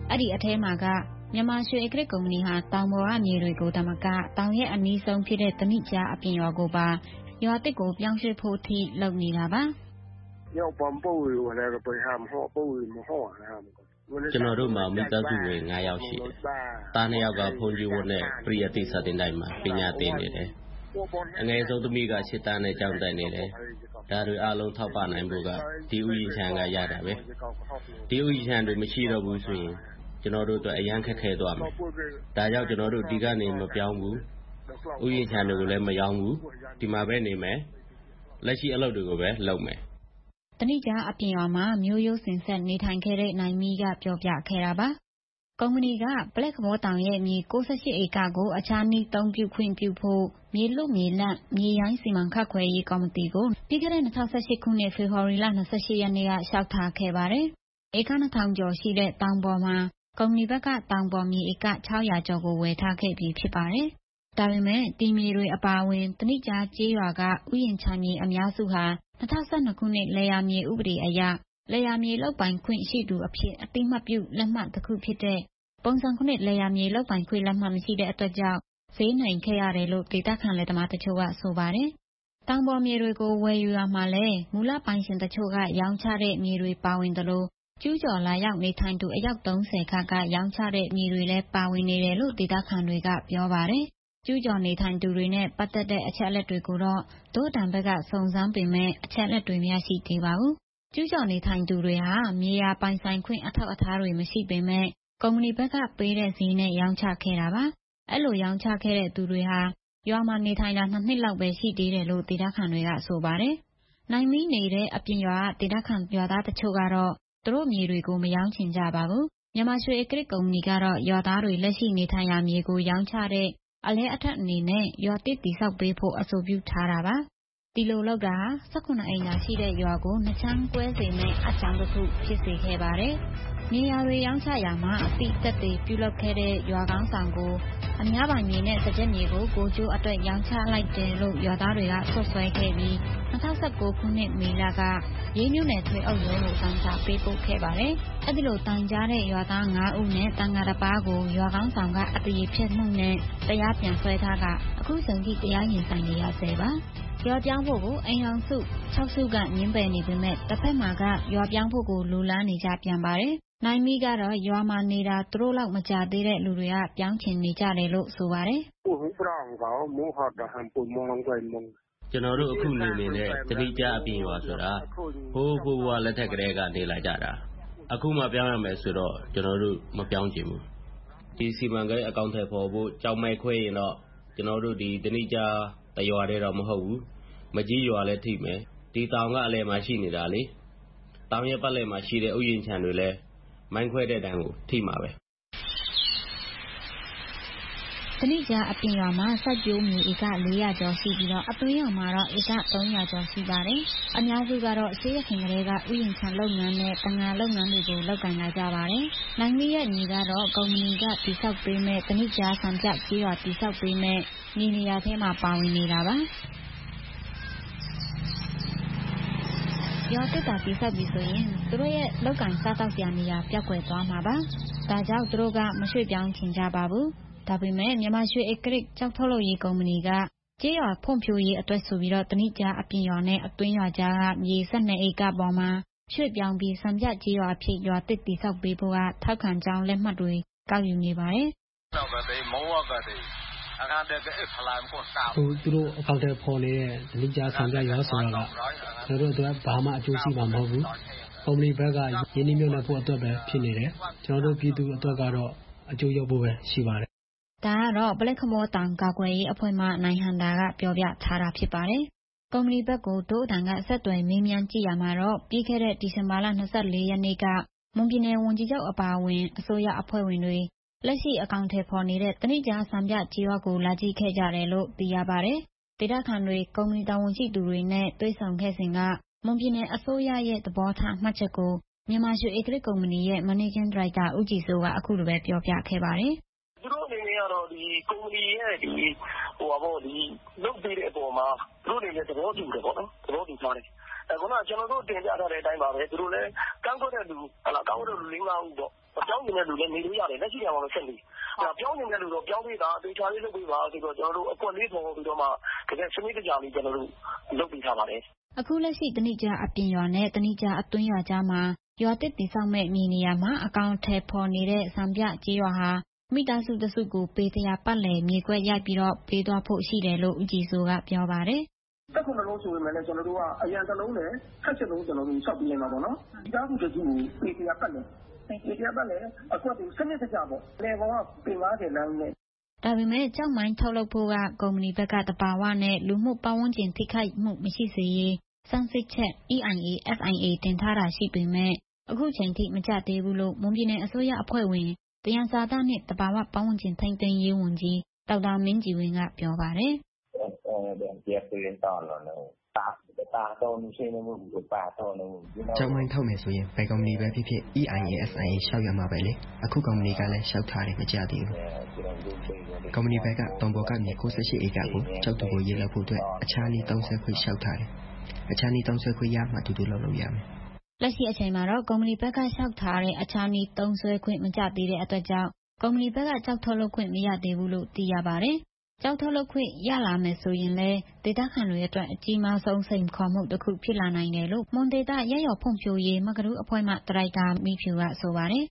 အဲ့ဒီအထဲမှာကမြန်မာရွှေဧကရစ်ကုမ္ပဏီဟာတောင်ပေါ်ကမြေတွေကိုတမကတောင်ရဲ့အနီးဆုံးဖြစ်တဲ့တနိကြားအပြင်ရွာကိုပါရွာတစ်ကိုပြောင်းရွှေ့ဖို့ထိလုပ်နေတာပါရောက်ပံပိုးကိုလည်းပဲဟာမဟုတ်ပိုးမဟုတ်ဟာကျွန်တော်တို့မှာမိသားစုဝင်၅ယောက်ရှိတယ်။သားနှစ်ယောက်ကဘုန်းကြီးဝတ်နဲ့ပရိယတ်တိစာတင်တိုင်းမှာပညာသင်နေတယ်။အငယ်ဆုံးသမီးကရှစ်တန်းနဲ့ကျောင်းတက်နေတယ်။ဒါတွေအားလုံးထောက်ပံ့နိုင်ဖို့ကဒီဥယျာဉ်ခြံကရတာပဲ။ဒီဥယျာဉ်ခြံတွေမရှိတော့ဘူးဆိုရင်ကျွန်တော်တို့အတွက်အရန်ခက်ခဲသွားမယ်။ဒါကြောင့်ကျွန်တော်တို့ဒီကနေမပြောင်းဘူး။ဥယျာဉ်ခြံတွေကိုလည်းမရောင်းဘူး။ဒီမှာပဲနေမယ်။လက်ရှိအလုပ်တွေကိုပဲလုပ်မယ်။တနိကြားအပြင်ရွာမှာမျိုးရိုးစင်ဆက်နေထိုင်ခဲ့တဲ့နိုင်မီကပြောပြခဲ့တာပါ။ကုမ္ပဏီကပလက်ခမောတောင်ရဲ့မြေ၉၈ဧကကိုအခြားနည်းသုံးပြုခွင့်ပြုဖို့မြေလွတ်မြေလန့်မြေရိုင်းစီမံခန့်ခွဲရေးကော်မတီကိုပြီးခဲ့တဲ့၂၀၁၈ခုနှစ်ဖေဖော်ဝါရီလ၂၈ရက်နေ့ကလျှောက်ထားခဲ့ပါတယ်။ဧကနှစ်ထောင်ကျော်ရှိတဲ့တောင်ပေါ်မှာကုမ္ပဏီဘက်ကတောင်ပေါ်မြေဧက၆ရာကျော်ကိုဝယ်ထားခဲ့ပြီးဖြစ်ပါတယ်။ဒါပေမဲ့ဒီမြေတွေအပါအဝင်တနိကြားကျေးရွာကဥယျာဉ်ခြံမြေအများစုဟာ၂၀၁၂ခုနှစ်လယ်ယာမြေဥပဒေအရလယ်ယာမြေလုပ်ပိုင်ခွင့်ရှိသူအဖြစ်အတိမတ်ပြုလက်မှတ်တစ်ခုဖြစ်တဲ့ပုံစံခုနှစ်လယ်ယာမြေလုပ်ပိုင်ခွင့်လက်မှတ်မရှိတဲ့အတွက်ကြောင့်ဈေးနှိမ်ခဲ့ရတယ်လို့ဒေသခံလယ်သမားတချို့ကဆိုပါတယ်။တောင်ပေါ်မြေတွေကိုဝယ်ယူရမှာလဲမူလပိုင်ရှင်တချို့ကရောင်းချတဲ့မြေတွေပါဝင်တယ်လို့ကျူးကျော်လာရောက်နေထိုင်သူအယောက်၃၀ခန့်ကရောင်းချတဲ့မြေတွေလည်းပါဝင်နေတယ်လို့ဒေသခံတွေကပြောပါတယ်။ကျူးကျော်နေထိုင်သူတွေနဲ့ပတ်သက်တဲ့အချက်အလက်တွေကိုတော့ဒို့အတန်ဘက်ကစုံစမ်းပေမဲ့အချက်အလက်တွေမရရှိသေးပါဘူး။ကျူးကျော်နေထိုင်သူတွေဟာမြေယာပိုင်ဆိုင်ခွင့်အထောက်အထားတွေမရှိပေမဲ့ကုမ္ပဏီဘက်ကပေးတဲ့ဈေးနဲ့ရောင်းချခဲ့တာပါ။အဲ့လိုရောင်းချခဲ့တဲ့သူတွေဟာရွာမှာနေထိုင်တာနှစ်နှစ်လောက်ပဲရှိသေးတယ်လို့ဒေသခံတွေကဆိုပါတယ်။နိုင်မီနေတဲ့အပြင်ရွာဒေသခံရွာသားတချို့ကတော့သူတို့မြေတွေကိုမရောင်းချင်ကြပါဘူး။မြန်မာရွှေဧကရစ်ကုမ္ပဏီကတော့ရွာသားတွေလက်ရှိနေထိုင်ရာမြေကိုရောင်းချတဲ့အလဲအထက်အနေနဲ့ရွာတစ်တည်ဆောက်ပေးဖို့အဆိုပြုထားတာပါ။ဒီလိုလုပ်တာဟာ၁၉အိမ်သာရှိတဲ့ရွာကိုနှစ်ချမ်းကွဲစေမယ့်အကြောင်းတစ်ခုဖြစ်စေခဲ့ပါတယ်။မြေယာတွေရောင်းချရာမှာအပိသက်တွေပြုလုပ်ခဲ့တဲ့ရွာကောင်းဆောင်ကိုအများပိုင်မြေနဲ့စကြက်မြေကိုကိုကျိုးအတွက်ရောင်းချလိုက်တယ်လို့ရွာသားတွေကဆွဆွဲခဲ့ပြီး၂၀၁၉ခုနှစ်မေလကရေးမြို့နယ်ထွေအုပ်ရုံးကိုတိုင်ကြားပေးပို့ခဲ့ပါတယ်။အဲဒီလိုတိုင်ကြားတဲ့ရွာသား၅ဦးနဲ့တန်ဃာတစ်ပါးကိုရွာကောင်းဆောင်ကအတရေဖြတ်မှုနဲ့တရားပြန်ဆွဲထားကအခုချိန်ထိတရားရင်ဆိုင်နေရဆဲပါ။ရွာပြောင်းဖို့ကိုအိမ်အောင်စု၆စုကငင်းပယ်နေပေမဲ့တစ်ဖက်မှာကရွာပြောင်းဖို့ကိုလူလန်းနေကြပြန်ပါတယ်။နိုင်မီကတော့ရွာမှာနေတာသူတို့လောက်မကြသေးတဲ့လူတွေကပြောင်းချင်နေကြတယ်လို့ဆိုပါတယ်။ကျွန်တော်တို့အခုနေနေတဲ့တတိကျအပြင်ရွာဆိုတာဟိုးဘိုးဘွားလက်ထက်ကလေးကနေလာကြတာအခုမှပြောင်းရမယ်ဆိုတော့ကျွန်တော်တို့မပြောင်းချင်ဘူးဒီစီမံကိန်းအကောင့်ထဲပေါ်ဖို့ကြောင်မိုက်ခွဲရင်တော့ကျွန်တော်တို့ဒီတတိကျတရွာတည်းတော့မဟုတ်ဘူးမကြီးရွာလည်းထိမယ်ဒီတောင်ကအလဲမှာရှိနေတာလေတောင်ရဲ့ပတ်လည်မှာရှိတဲ့ဥယျာဉ်ခြံတွေလည်းမိုင်းခွဲတဲ့တန်းကိုထိမှာပဲတနိကြားအပြင်ရွာမှာစိုက်ပျိုးမြေဧက၄ရာကျော်ရှိပြီးတော့အတွင်းရွာမှာတော့ဧက၃ရာကျော်ရှိပါတယ်။အများစုကတော့အရှိရခင်ကလေးကဥယျာဉ်ခြံလုပ်ငန်းနဲ့တန်ဃာလုပ်ငန်းတွေကိုလုပ်ကိုင်လာကြပါတယ်။နိုင်မီရဲ့ညီကတော့ကုမ္ပဏီကတည်ဆောက်ပေးမဲ့တနိကြားဆံပြကြီးရွာတည်ဆောက်ပေးမဲ့မြေနေရာထဲမှာပါဝင်နေတာပါ။ရွာတစ်တာတည်ဆောက်ပြီးဆိုရင်သူတို့ရဲ့လောက်ကင်စားတောက်စရာနေရာပြောက်ကွယ်သွားမှာပါ။ဒါကြောင့်သူတို့ကမရွှေ့ပြောင်းချင်ကြပါဘူး။ဒါပေမဲ့မြန်မာရွှေဧကရစ်ကျောက်ထုတ်လုပ်ရေးကုမ္ပဏီကကျေးရွာဖွံ့ဖြိုးရေးအတွက်ဆိုပြီးတော့တနိကြားအပြင်ရွာနဲ့အတွင်းရွာကြားကမြေ၁၂ဧကပေါ်မှာရွှေ့ပြောင်းပြီးစံပြကျေးရွာဖြစ်ရွာတစ်တည်ဆောက်ပေးဖို့ကထောက်ခံကြောင်းလက်မှတ်တွေကောက်ယူနေပါတယ်။ဟိုသူတို့အကောင့်ထဲပေါ်နေတဲ့တနိကြားစံပြရွာဆိုတာကကျွန်တော်တို့ကဘာမှအကျိုးရှိမှာမဟုတ်ဘူး။ကုမ္ပဏီဘက်ကရင်းနှီးမြှုပ်နှံဖို့အတွက်ပဲဖြစ်နေတယ်။ကျွန်တော်တို့ပြည်သူအတွက်ကတော့အကျိုးရောက်ဖို့ပဲရှိပါတယ်။ဒါကတော့ပလက်ခမောတောင်ကာကွယ်ရေးအဖွဲ့မှနိုင်ဟန်တာကပြောပြထားတာဖြစ်ပါတယ်။ကုမ္ပဏီဘက်ကိုဒို့အတန်ကဆက်သွယ်မေးမြန်းကြည့်ရမှာတော့ပြီးခဲ့တဲ့ဒီဇင်ဘာလ၂၄ရက်နေ့ကမွန်ပြည်နယ်ဝန်ကြီးချုပ်အပါအဝင်အစိုးရအဖွဲ့ဝင်တွေလက်ရှိအကောင့်ထဲပေါ်နေတဲ့တနိကြားစံပြကျေးရွာကိုလာကြည့်ခဲ့ကြတယ်လို့သိရပါတယ်။ဒေသခံတွေကုမ္ပဏီတာဝန်ရှိသူတွေနဲ့တွေ့ဆုံခဲ့စဉ်ကမွန်ပြည်နယ်အစိုးရရဲ့သဘောထားမှတ်ချက်ကိုမြန်မာရွှေဧကရစ်ကုမ္ပဏီရဲ့ Managing Director ဦးကြည်စိုးကအခုလိုပဲပြောပြခဲ့ပါတယ်။သူတို့အနေနဲ့ကတော့ဒီကုမ္ပဏီရဲ့ဒီဟိုပါပေါ့ဒီလုပ်ပေးတဲ့အပေါ်မှာသူတို့အနေနဲ့သဘောတူတယ်ပေါ့နော်သဘောတူထားတယ်ခုနကကျွန်တော်တို့တင်ပြထားတဲ့အတိုင်းပါပဲသူတို့လည်းကန့်ကွက်တဲ့လူဟလာကောက်တဲ့လူလေးငါးဦးပေါ့ပြောင်းနေတဲ့လူလည်းနေလို့ရတယ်လက်ရှိရအောင်လို့ဆက်နေပြောင်းနေတဲ့လူတော့ပြောင်းပေးတာအသေးချာလေးလုပ်ပေးပါဆိုတော့ကျွန်တော်တို့အကွက်လေးပေါ်ပြီးတော့မှတကယ်စနစ်တကျလေးကျွန်တော်တို့လုပ်ပေးထားပါတယ်အခုလက်ရှိတနိကြအပြင်ရွာနဲ့တနိကြအတွင်းရွာကြားမှာရွာတစ်တည်ဆောက်မဲ့မြေနေရာမှာအကောင့်ထဲပေါ်နေတဲ့စံပြကြေးရွာဟာမိသားစုတစုကိုပေးတရားပတ်လည်မြေကွက်ရိုက်ပြီးတော့ပေးသွားဖို့ရှိတယ်လို့ဦးကြည်စိုးကပြောပါတယ်တက်ခုနှလုံးဆိုရင်လည်းကျွန်တော်တို့ကအရန်တစ်လုံးနဲ့ခက်ချက်လုံးကျွန်တော်တို့ဆောက်ပြီးနေမှာပေါ့နော်ဒီသားစုတစုကိုပေးတရားပတ်လည်ပေးတရားပတ်လည်အကွက်ကိုစနစ်တကျပေါ့လေကောင်ကပင်ငါးဆယ်လမ်းနဲ့ဒါပေမဲ့ကျောက်မိုင်းထုတ်လုပ်ဖို့ကကုမ္ပဏီဘက်ကတဘာဝနဲ့လူမှုပတ်ဝန်းကျင်ထိခိုက်မှုမရှိစေရေးစမ်းစစ်ချက် E I A F I A တင်ထားတာရှိပေမဲ့အခုချိန်ထိမကြသေးဘူးလို့မွန်ပြည်နယ်အစိုးရအဖွဲ့ဝင်တယန်စာသားနဲ့တဘာဝပတ်ဝန်းကျင်ထိန်းသိမ်းရေးဝန်ကြီးဒေါက်တာမင်းကြည်ဝင်းကပြောပါတယ်ကျောင်းမိုင်းထုတ်မယ်ဆိုရင်ဘယ်ကုမ္ပဏီပဲဖြစ်ဖြစ် E I A F I A ရှောက်ရမှာပဲလေအခုကုမ္ပဏီကလည်းရှောက်ထားတယ်မကြသေးဘူးကုမ္ပဏီဘက်ကတောင်ပေါ်ကနေကိုးဆယ့်ရှစ်ဧကကိုကျောက်တူကိုရေးလောက်ဖို့အတွက်အခြားနည်းသုံးဆခွင့်ရှောက်ထားတယ်အခြားနည်းသုံးဆခွင့်ရမှတူတူလုပ်လို့ရမယ်လက်ရှိအချိန်မှာတော့ကုမ္ပဏီဘက်ကရှောက်ထားတဲ့အခြားနည်းသုံးဆွဲခွင့်မကြသေးတဲ့အတွက်ကြောင့်ကုမ္ပဏီဘက်ကကြောက်ထုတ်လုပ်ခွင့်မရသေးဘူးလို့သိရပါတယ်။ကြောက်ထုတ်လုပ်ခွင့်ရလာမယ်ဆိုရင်လည်းဒေသခံတွေအတွက်အကြီးမားဆုံးစိန်ခေါ်မှုတစ်ခုဖြစ်လာနိုင်တယ်လို့မွန်ဒေသရရဖွံ့ဖြိုးရေးမကရူးအဖွဲ့မှတရိုက်တာမိဖြူကဆိုပါတယ်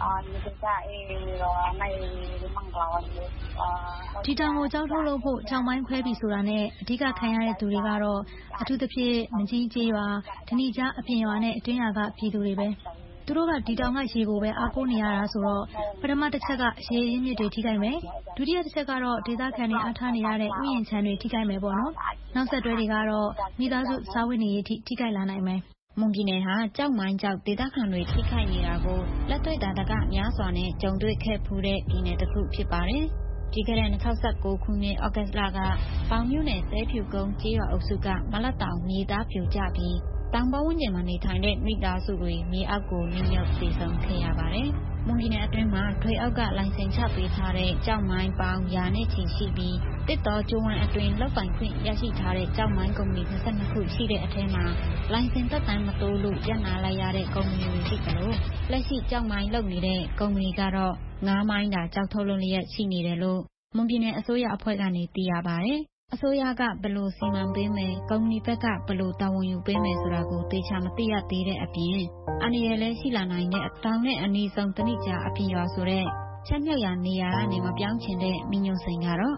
ဒီတောင်ကိုကြောက်ထုတ်လုပ်ဖို့ကြောင်ပိုင်းခွဲပြီဆိုတာနဲ့အဓိကခံရတဲ့သူတွေကတော့အထူးသဖြင့်မကြီးကျေးရွာဒဏီကြားအပြင်ရွာနဲ့အတွင်းရွာကပြည်သူတွေပဲသူတို့ကဒီတောင်ကရေကိုပဲအားကိုးနေရတာဆိုတော့ပထမတစ်ချက်ကရေရင်းမြစ်တွေထိခိုက်မယ်ဒုတိယတစ်ချက်ကတော့ဒေသခံတွေအားထားနေရတဲ့ဥယျာဉ်ခြံတွေထိခိုက်မယ်ပေါ့နော်နောက်ဆက်တွဲတွေကတော့မိသားစုစားဝတ်နေရေးထိထိခိုက်လာနိုင်မယ်မွန်ပြည်နယ်ဟာကြောက်မိုင်းကြောက်ဒေသခံတွေထိခိုက်နေတာကိုလက်တွေ့တာတကများစွာနဲ့ကြုံတွေ့ခဲ့ဖူးတဲ့ပြည်နယ်တစ်ခုဖြစ်ပါတယ်ဒီကနေ့၂၀၁၉ခုနှစ်ဩဂတ်လကပေါင်မြို့နယ်သဲဖြူကုန်းကျေးရွာအုပ်စုကမလတ်တောင်မြေသားပြိုကျပြီးတောင်ပေါ်ဝန်းကျင်မှာနေထိုင်တဲ့မိသားစုတွေမြေအောက်ကိုနစ်မြုပ်သေဆုံးခဲ့ရပါတယ်။မွန်ပြည်နယ်အတွင်းမှာထွေအောက်ကလိုင်စင်ချပေးထားတဲ့ကြောက်မိုင်းပေါင်းရာနဲ့ချီရှိပြီးတစ်တော်ကျိုးဝမ်းအတွင်းလောက်ပိုင်ခွင့်ရရှိထားတဲ့ကြောက်မိုင်းကုမ္ပဏီ၂၂ခုရှိတဲ့အထက်မှာလိုင်စင်သက်တမ်းမတိုးလို့ရပ်နာလိုက်ရတဲ့ကုမ္ပဏီတွေရှိတယ်လို့လက်ရှိကြောက်မိုင်းလုပ်နေတဲ့ကုမ္ပဏီကတော့ငါးမိုင်းတာကြောက်ထုတ်လုပ်လျက်ရှိနေတယ်လို့မွန်ပြည်နယ်အစိုးရအဖွဲ့ကနေသိရပါတယ်။အစိုးရကဘယ်လိုစီမံပေးမယ်ကုမ္ပဏီဘက်ကဘယ်လိုတာဝန်ယူပေးမယ်ဆိုတာကိုသေချာမသိရသေးတဲ့အပြင်အနေရလဲရှိလာနိုင်တဲ့အတောင်နဲ့အနီးဆုံးတနိကြအပြင်ရွာဆိုတဲ့ချက်မြုပ်ရာနေရာကနေမပြောင်းချင်တဲ့မိညွန့်စိန်ကတော့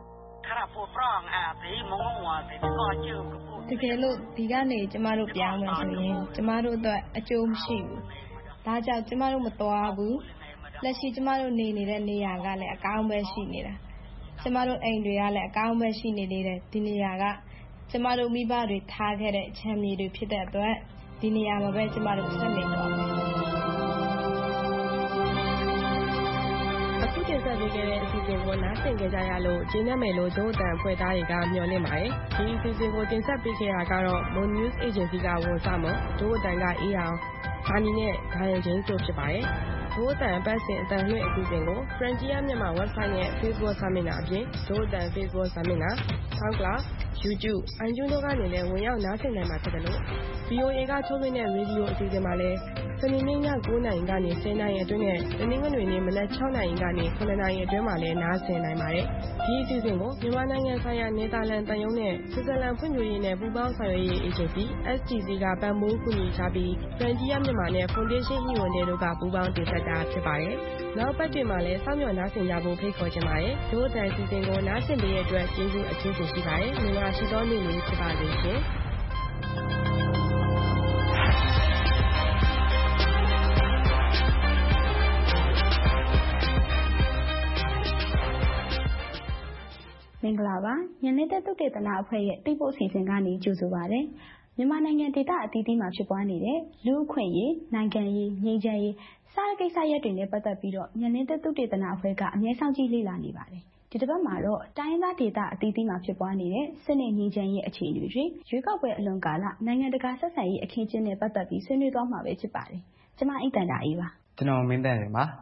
တကယ်လို့ဒီကနေကျမတို့ပြောင်းမယ်ဆိုရင်ကျမတို့အတွက်အကျိုးမရှိဘူး။ဒါကြောင့်ကျမတို့မသွားဘူး။လက်ရှိကျမတို့နေနေတဲ့နေရာကလည်းအကောင်းပဲရှိနေတာကျမတို့အိမ်တွေကလည်းအကောင်းပဲရှိနေသေးတယ်ဒီနေရာကကျမတို့မိဘတွေထားခဲ့တဲ့ခြံမြေတွေဖြစ်တဲ့အတွက်ဒီနေရာမှာပဲကျမတို့ဆက်နေတော့မယ်အခုတင်ဆက်ပေးခဲ့တဲ့အစီအစဉ်ကိုနားဆင်ကြကြရလို့ကျင်းနေမယ်လို့ဒို့အတန်ဖွဲ့သားတွေကမျှော်လင့်ပါတယ်ဒီအစီအစဉ်ကိုတင်ဆက်ပေးခဲ့တာကတော့ Moon News Agency ကဝန်ဆောင်မဒို့အတန်ကအေးအောင်ဒါနီနဲ့ဒါရန်ချင်းတို့ဖြစ်ပါတယ်ဒို့အတန်ပတ်စဉ်အတန်လွှင့်အစီအစဉ်ကို Frontier မြန်မာ website နဲ့ Facebook စာမျက်နှာအပြင်ဒို့အတန် Facebook စာမျက်နှာ SoundCloud YouTube iTunes တို့ကနေလည်းဝင်ရောက်နားဆင်နိုင်မှာဖြစ်တယ်လို့ V O A ကထုတ်လွှင့်တဲ့ရေဒီယိုအစီအစဉ်မှာလည်းစနေနေ့ည၉နာရီကနေ၁၀နာရီအတွင်းနဲ့တနင်္ဂနွေနေ့မနက်၆နာရီကနေ၇နာရီအတွင်းမှာလည်းနားဆင်နိုင်ပါတယ်ဒီအစီအစဉ်ကိုမြန်မာနိုင်ငံဆိုင်ရာနယ်သာလန်တန်ယုံနဲ့ဆွစ်ဇာလန်ဖွံ့ဖြိုးရေးနဲ့ပူးပေါင်းဆောင်ရွက်ရေးအေဂျင်စီ S T C ကပံ့ပိုးကူညီထားပြီး Frontier မြန်မာနဲ့ Foundation Human တို့ကပူးပေါင်းတင်ဆက်တာဖြစ်ပါတယ်နောက်ပတ်တွင်မှာလည်းစောင့်မျှော်နားဆင်ကြဖို့ဖိတ်ခေါ်ချင်ပါတယ်ဒို့အတန်အစီအစဉ်ကိုနားဆင်ပေးတဲ့အတွက်ကျေးဇူးအထူးတင်ရှိပါတယ်မင်္ဂလာရှိသောနေ့လေးဖြစ်ပါစေရှင်မင်္ဂလာပါညနေသက်သုတေသနအဖွဲ့ရဲ့တိပို့အစီအစဉ်ကနေကြိုဆိုပါရစေမြန်မာနိုင်ငံဒေသအသီးသီးမှာဖြစ်ပွားနေတဲ့လူ့အခွင့်အရေးနိုင်ငံရေးငြိမ်းချမ်းရေးစတဲ့ကိစ္စရပ်တွေနဲ့ပတ်သက်ပြီးတော့ညနေသက်သုတေသနအဖွဲ့ကအမြဲဆောင်ကြည့်လေ့လာနေပါတယ်ဒီတစ်ပတ်မှာတော့တိုင်းရင်းသားဒေသအသီးသီးမှာဖြစ်ပွားနေတဲ့စစ်နဲ့ငြိမ်းချမ်းရေးအခြေအနေတွေရွေးကောက်ပွဲအလွန်ကာလနိုင်ငံတကာဆက်ဆံရေးအခင်းအကျင်းနဲ့ပတ်သက်ပြီးဆွေးနွေးသွားမှာပဲဖြစ်ပါတယ်ကျွန်မအိတ်တန်တာအေးပါကျွန်တော်မင်းတန်တယ်ပါ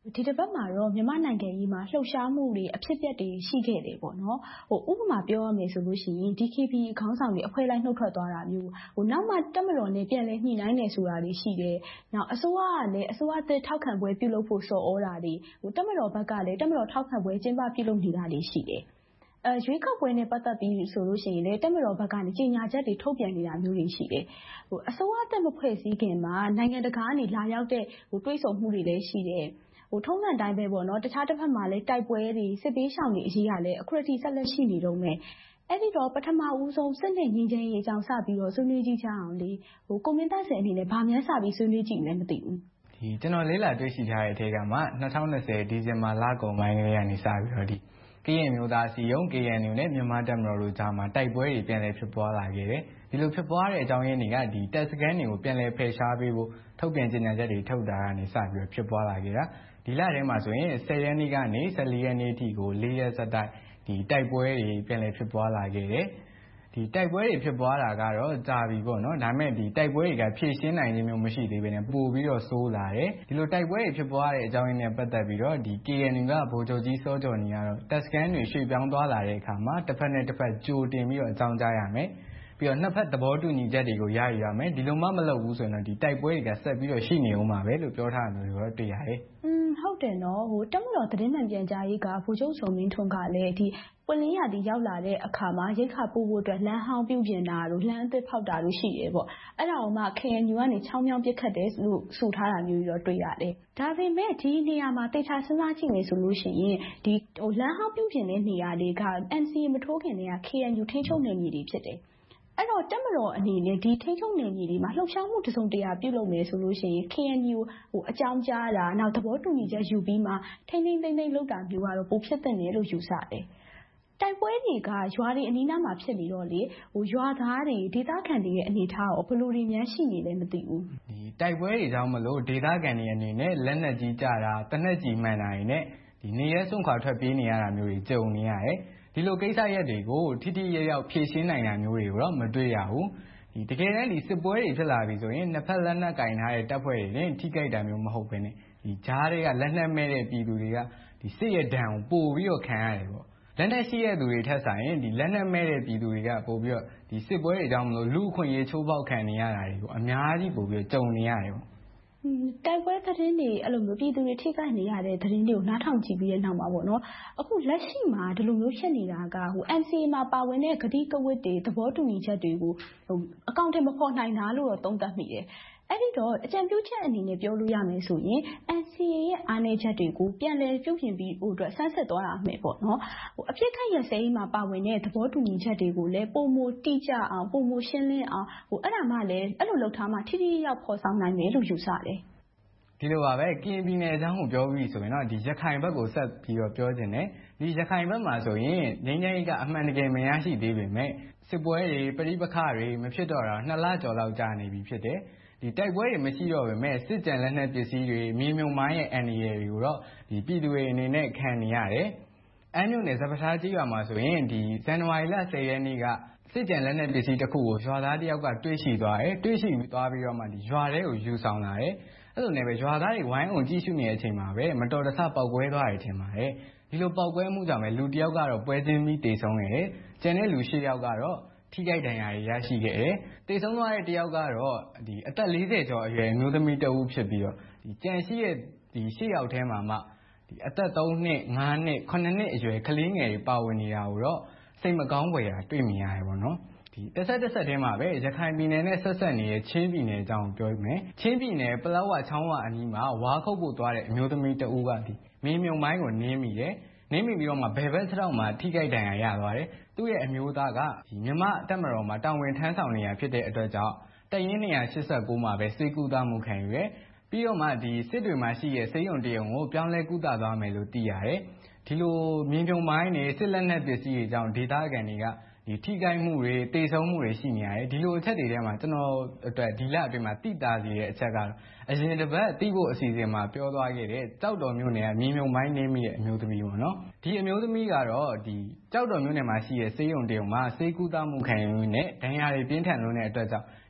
ဒီတစ်ပတ်မှာတော့မြန်မာနိုင်ငံကြီးမှာလှုပ်ရှားမှုတွေအဖြစ်အပျက်တွေရှိခဲ့တယ်ပေါ့နော်ဟိုဥပမာပြောရမယ်ဆိုလို့ရှိရင် ဒီ ကေ ပီ ခေါင်းဆောင်တွေအဖွဲ့လိုက်နှုတ်ထွက်သွားတာမျိုးဟိုနောက်မှတက်မတော်နဲ့ပြန်လဲညှိနှိုင်းနေဆိုတာတွေရှိတယ်နောက်အစိုးရကလည်းအစိုးရတဲ့ထောက်ခံပွဲပြုလုပ်ဖို့စော်ဩတာတွေဟိုတက်မတော်ဘက်ကလည်းတက်မတော်ထောက်ခံပွဲကျင်းပပြုလုပ်နေတာတွေရှိတယ်အဲရွေးကောက်ပွဲနဲ့ပတ်သက်ပြီးဆိုလို့ရှိရင်လည်းတက်မတော်ဘက်ကနေကြီးညာချက်တွေထုတ်ပြန်နေတာမျိုးတွေရှိတယ်ဟိုအစိုးရတက်မဖွဲ့စည်းခင်မှာနိုင်ငံတကာကနေလာရောက်တဲ့ဟိုတွေးဆုံမှုတွေလည်းရှိတယ်ဟိုထုံးစံတိုင်းပဲပေါ့နော်တခြားတစ်ဖက်မှာလည်းတိုက်ပွဲတွေစစ်ပေးရှောင်တွေအရေးရလဲအခုအထိဆက်လက်ရှိနေတော့မယ်အဲ့ဒီတော့ပထမဦးဆုံးစစ်နဲ့ငင်းချင်းရေးအကြောင်းစပြီးတော့ဆွေးနွေးကြည့်ကြအောင်လေဟိုကွန်မန့်တက်ဆင်အနေနဲ့ဗာများစပြီးဆွေးနွေးကြည့်လည်းမသိဘူးဒီကျွန်တော်လေးလာတွေ့ရှိထားတဲ့အထက်ကမှ၂၀၂၀ဒီဇင်ဘာလကုန်ပိုင်းကလေးကနေစပြီးတော့ဒီကရင်မျိုးသားစီယုံ ကေအန်ယူ နဲ့မြန်မာတပ်မတော်တို့ကြားမှာတိုက်ပွဲတွေပြန်လည်ဖြစ်ပွားလာခဲ့တယ်ဒီလိုဖြစ်ပွားတဲ့အကြောင်းရင်းတွေကဒီတပ်စခန်းတွေကိုပြန်လည်ဖယ်ရှားပေးဖို့ထုတ်ပြန်ကြေညာချက်တွေထုတ်တာကနေစပြီးတော့ဖြစ်ပွားလာခဲ့တာဒီလထဲမှာဆိုရင်၁၀ရက်နေ့ကနေ၁၄ရက်နေ့အထိကို၄ရက်ဆက်တိုက်ဒီတိုက်ပွဲတွေပြန်လည်ဖြစ်ပွားလာခဲ့တယ်ဒီတိုက်ပွဲတွေဖြစ်ပွားတာကတော့ကြာပြီပေါ့နော်ဒါပေမဲ့ဒီတိုက်ပွဲတွေကဖြည့်ရှင်းနိုင်ခြင်းမျိုးမရှိသေးဘဲနဲ့ပို့ပြီးတော့ဆိုးလာတယ်ဒီလိုတိုက်ပွဲတွေဖြစ်ပွားတဲ့အကြောင်းရင်းနဲ့ပတ်သက်ပြီးတော့ဒီ ကေအန်ယူ ကဗိုလ်ချုပ်ကြီးစောကျော်နေကတော့တပ်စခန်းတွေရွှေ့ပြောင်းသွားလာတဲ့အခါမှာတစ်ဖက်နဲ့တစ်ဖက်ကြိုတင်ပြီးတော့အကြောင်းကြားရမယ်ပြီးတော့နှစ်ဖက်သဘောတူညီချက်တွေကိုရယူရမယ်ဒီလိုမှမလုပ်ဘူးဆိုရင်တော့ဒီတိုက်ပွဲတွေကဆက်ပြီးတော့ရှိနေဦးမှာပဲလို့ပြောထားတယ်လို့တော့တွေ့ရတယ်อืมဟုတ်တယ်နော်ဟိုတက်မတော်သတင်းမှန်ပြန်ကြားရေးကဗိုလ်ချုပ်စောမင်းထွန်းကလည်းဒီပွင့်လင်းရသည်ရောက်လာတဲ့အခါမှာရိတ်ခါပို့ဖို့အတွက်လမ်းဟောင်းပြုပြင်တာတို့လမ်းအသစ်ဖောက်တာတို့ရှိတယ်ပေါ့အဲ့ဒါအောင်မှ ကေအန်ယူ ကနေချောင်းမြောင်းပစ်ခတ်တယ်လို့ဆိုထားတာမျိုးတော့တွေ့ရတယ်ဒါပေမဲ့ဒီနေရာမှာတေချာစဉ်းစားကြည့်မယ်ဆိုလို့ရှိရင်ဒီဟိုလမ်းဟောင်းပြုပြင်တဲ့နေရာတွေက အန် စီ အေ မထိုးခင်တည်းက ကေအန်ယူ ထိန်းချုပ်နယ်မြေတွေဖြစ်တယ်အဲ့တော့တက်မတော်အနေနဲ့ဒီထိန်းချုပ်နယ်မြေတွေမှာလှုပ်ရှားမှုတစုံတရာပြုလုပ်မယ်ဆိုလို့ရှိရင် ကေအန်ယူ ဟိုအကြောင်းကြားတာနောက်သဘောတူညီချက်ယူပြီးမှထိန်းထိန်းသိမ်းသိမ်းလုပ်တာမျိုးကတော့ပိုဖြစ်တဲ့နယ်လို့ယူဆတယ်တိုက်ပွဲတွေကရွာတွေအနီးနားမှာဖြစ်နေတော့လေဟိုရွာသားတွေဒေသခံတွေရဲ့အနေထားရောဘယ်လိုတွေများရှိနေလဲမသိဘူးဒီတိုက်ပွဲတွေကြောင့်မလို့ဒေသခံတွေအနေနဲ့လက်နက်ကြီးကြတာတနက်ကြီးမှန်တာတွေနဲ့ဒီနေရဲစွန့်ခွာထွက်ပြေးနေရတာမျိုးတွေကြုံနေရတယ်ဒီလိုကိစ္စရက်တွေကိုထိထိရောက်ရောက်ဖြေရှင်းနိုင်တာမျိုးတွေကိုတော့မတွေ့ရဘူးဒီတကယ်တမ်းဒီစစ်ပွဲတွေဖြစ်လာပြီဆိုရင်နှစ်ဖက်လက်နက်ကင်ထားတဲ့တပ်ဖွဲ့တွေနဲ့ထိကြိုက်တာမျိုးမဟုတ်ဘဲနဲ့ဒီကြားတွေကလက်နက်မဲ့တဲ့ပြည်သူတွေကဒီစစ်ရဒဏ်ကိုပို့ပြီးတော့ခံရတယ်ပေါ့လက်နက်ရှိတဲ့သူတွေထက်ဆိုင်ဒီလက်နက်မဲ့တဲ့ပြည်သူတွေကပို့ပြီးတော့ဒီစစ်ပွဲတွေအကြောင်းမလို့လူအခွင့်အရေးချိုးဖောက်ခံနေရတာတွေကိုအများကြီးပို့ပြီးတော့ကြုံနေရတယ်ပေါ့တိုက်ပွဲသတင်းတွေအဲ့လိုမျိုးပြည်သူတွေထိခိုက်နေရတဲ့သတင်းတွေကိုနားထောင်ကြည့်ပြီးတဲ့နောက်မှာပေါ့နော်အခုလက်ရှိမှာဒီလိုမျိုးဖြစ်နေတာကဟို အန် စီ အေ မှာပါဝင်တဲ့ဂတိကဝတ်တွေသဘောတူညီချက်တွေကိုဟိုအကောင့်ထဲမဖော်နိုင်တာလို့တော့သုံးသပ်မိတယ်အဲ့ဒီတော့အကြံပြုချက်အနေနဲ့ပြောလို့ရမယ်ဆိုရင် အန် စီ အေ ရဲ့အားနည်းချက်တွေကိုပြန်လည်ပြုပြင်ပြီးဟိုအတွက်ဆန်းစစ်သွားတာမယ်ပေါ့နော်ဟိုအပြစ်ခတ်ရစဲမှာပါဝင်တဲ့သဘောတူညီချက်တွေကိုလည်းပုံမတိကျအောင်ပုံမရှင်းလင်းအောင်ဟိုအဲ့ဒါမှလည်းအဲ့လိုလုပ်ထားမှထိထိရောက်ဖော်ဆောင်နိုင်မယ်လို့ယူဆတယ်ဒီလိုပါပဲကရင်ပြည်နယ်အကြောင်းကိုပြောပြီးဆိုရင်တော့ဒီရခိုင်ဘက်ကိုဆက်ပြီးတော့ပြောခြင်းနဲ့ဒီရခိုင်ဘက်မှာဆိုရင်ငင်းငင်းကအမှန်တကယ်မရရှိသေးပေမဲ့စစ်ပွဲတွေပဋိပက္ခတွေမဖြစ်တော့တာနှစ်လကျော်လောက်ကြာနေပြီဖြစ်တယ်ဒီတိုက်ပွဲတွေမရှိတော့ပေမဲ့စစ်ကြံလက်နက်ပစ္စည်းတွေမြေမြုံမိုင်းရဲ့အန်ဒီရယ်တွေကိုတော့ဒီပြည်သူတွေအနေနဲ့ခံနေရတယ်အမ်းမြို့နယ်စပထားကြီးရွာမှာဆိုရင်ဒီဇန်နဝါရီလ၁၀ရက်နေ့ကစစ်ကြံလက်နက်ပစ္စည်းတစ်ခုကိုရွာသားတယောက်ကတွေးရှိသွားတယ်တွေးရှိပြီးသွားပြီးတော့မှဒီရွာထဲကိုယူဆောင်လာတယ်အဲ့လိုနဲ့ပဲရွာသားတွေဝိုင်းအောင်ကြည့်ရှုနေတဲ့အချိန်မှာပဲမတော်တဆပေါက်ကွဲသွားတယ်ထင်ပါတယ်ဒီလိုပေါက်ကွဲမှုကြောင့်ပဲလူတယောက်ကတော့ပွဲချင်းပြီးတေဆုံးခဲ့တယ်ကျန်တဲ့လူ၈ယောက်ကတော့ထိခိုက်ဒဏ်ရာတွေရရှိခဲ့တယ်တေဆုံးသွားတဲ့တယောက်ကတော့ဒီအသက်၄၀ကျော်အရွယ်အမျိုးသမီးတဦးဖြစ်ပြီးတော့ဒီကြံရှိရဲ့ဒီ၈ယောက်ထဲမှာမှဒီအသက်၃နှစ်၅နှစ်၇နှစ်အရွယ်ကလေးငယ်တွေပါဝင်နေတာကိုတော့စိတ်မကောင်းဖွယ်ရာတွေ့မြင်ရတယ်ပေါ့နော်ဒီတစ်ဆက်တစ်ဆက်ထဲမှာပဲရခိုင်ပြည်နယ်နဲ့ဆက်ဆက်နေတဲ့ချင်းပြည်နယ်အကြောင်းပြောမယ်ချင်းပြည်နယ်ပလောဝချောင်းဝအနီးမှာဝါခုတ်ဖို့သွားတဲ့အမျိုးသမီးတဦးကဒီမင်းမြုံမိုင်းကိုနင်းမိတယ်နင်းမိပြီးတော့မှဘယ်ဘက်ခြေထောက်မှာထိခိုက်ဒဏ်ရာရသွားတယ်သူ့ရဲ့အမျိုးသားကဒီမြမတက်မတော်မှာတာဝန်ထမ်းဆောင်နေရဖြစ်တဲ့အတွက်ကြောင့်တရင်၂၈၉မှာပဲစေကူတာမှုခံယူရပြီးတော့မှဒီစစ်တွေမှာရှိတဲ့စေယုံတရုံကိုပြောင်းလဲကုသသွားမယ်လို့သိရတယ်ဒီလိုမြင်းမြုံမိုင်းတွေစစ်လက်နက်ပစ္စည်းတွေကြောင့်ဒေသခံတွေကဒီထိခိုက်မှုတွေတေဆုံးမှုတွေရှိနေရတယ်ဒီလိုအချက်တွေထဲမှာကျွန်တော်အတွက်ဒီလအတွင်းမှာတိတာစီတဲ့အချက်ကတော့အရင်တစ်ပတ်တိဖို့အစီအစဉ်မှာပြောသွားခဲ့တဲ့ကြောက်တော်မြို့နယ်ကမြင်းမြုံမိုင်းနေမိရဲ့အမျိုးသမီးပေါ့နော်ဒီအမျိုးသမီးကတော့ဒီကြောက်တော်မြို့နယ်မှာရှိတဲ့စေယုံတရုံမှာစေကူတာမှုခံယူနေဒဏ်ရာတွေပြင်းထန်လို့တဲ့အတွက်ကြောင့်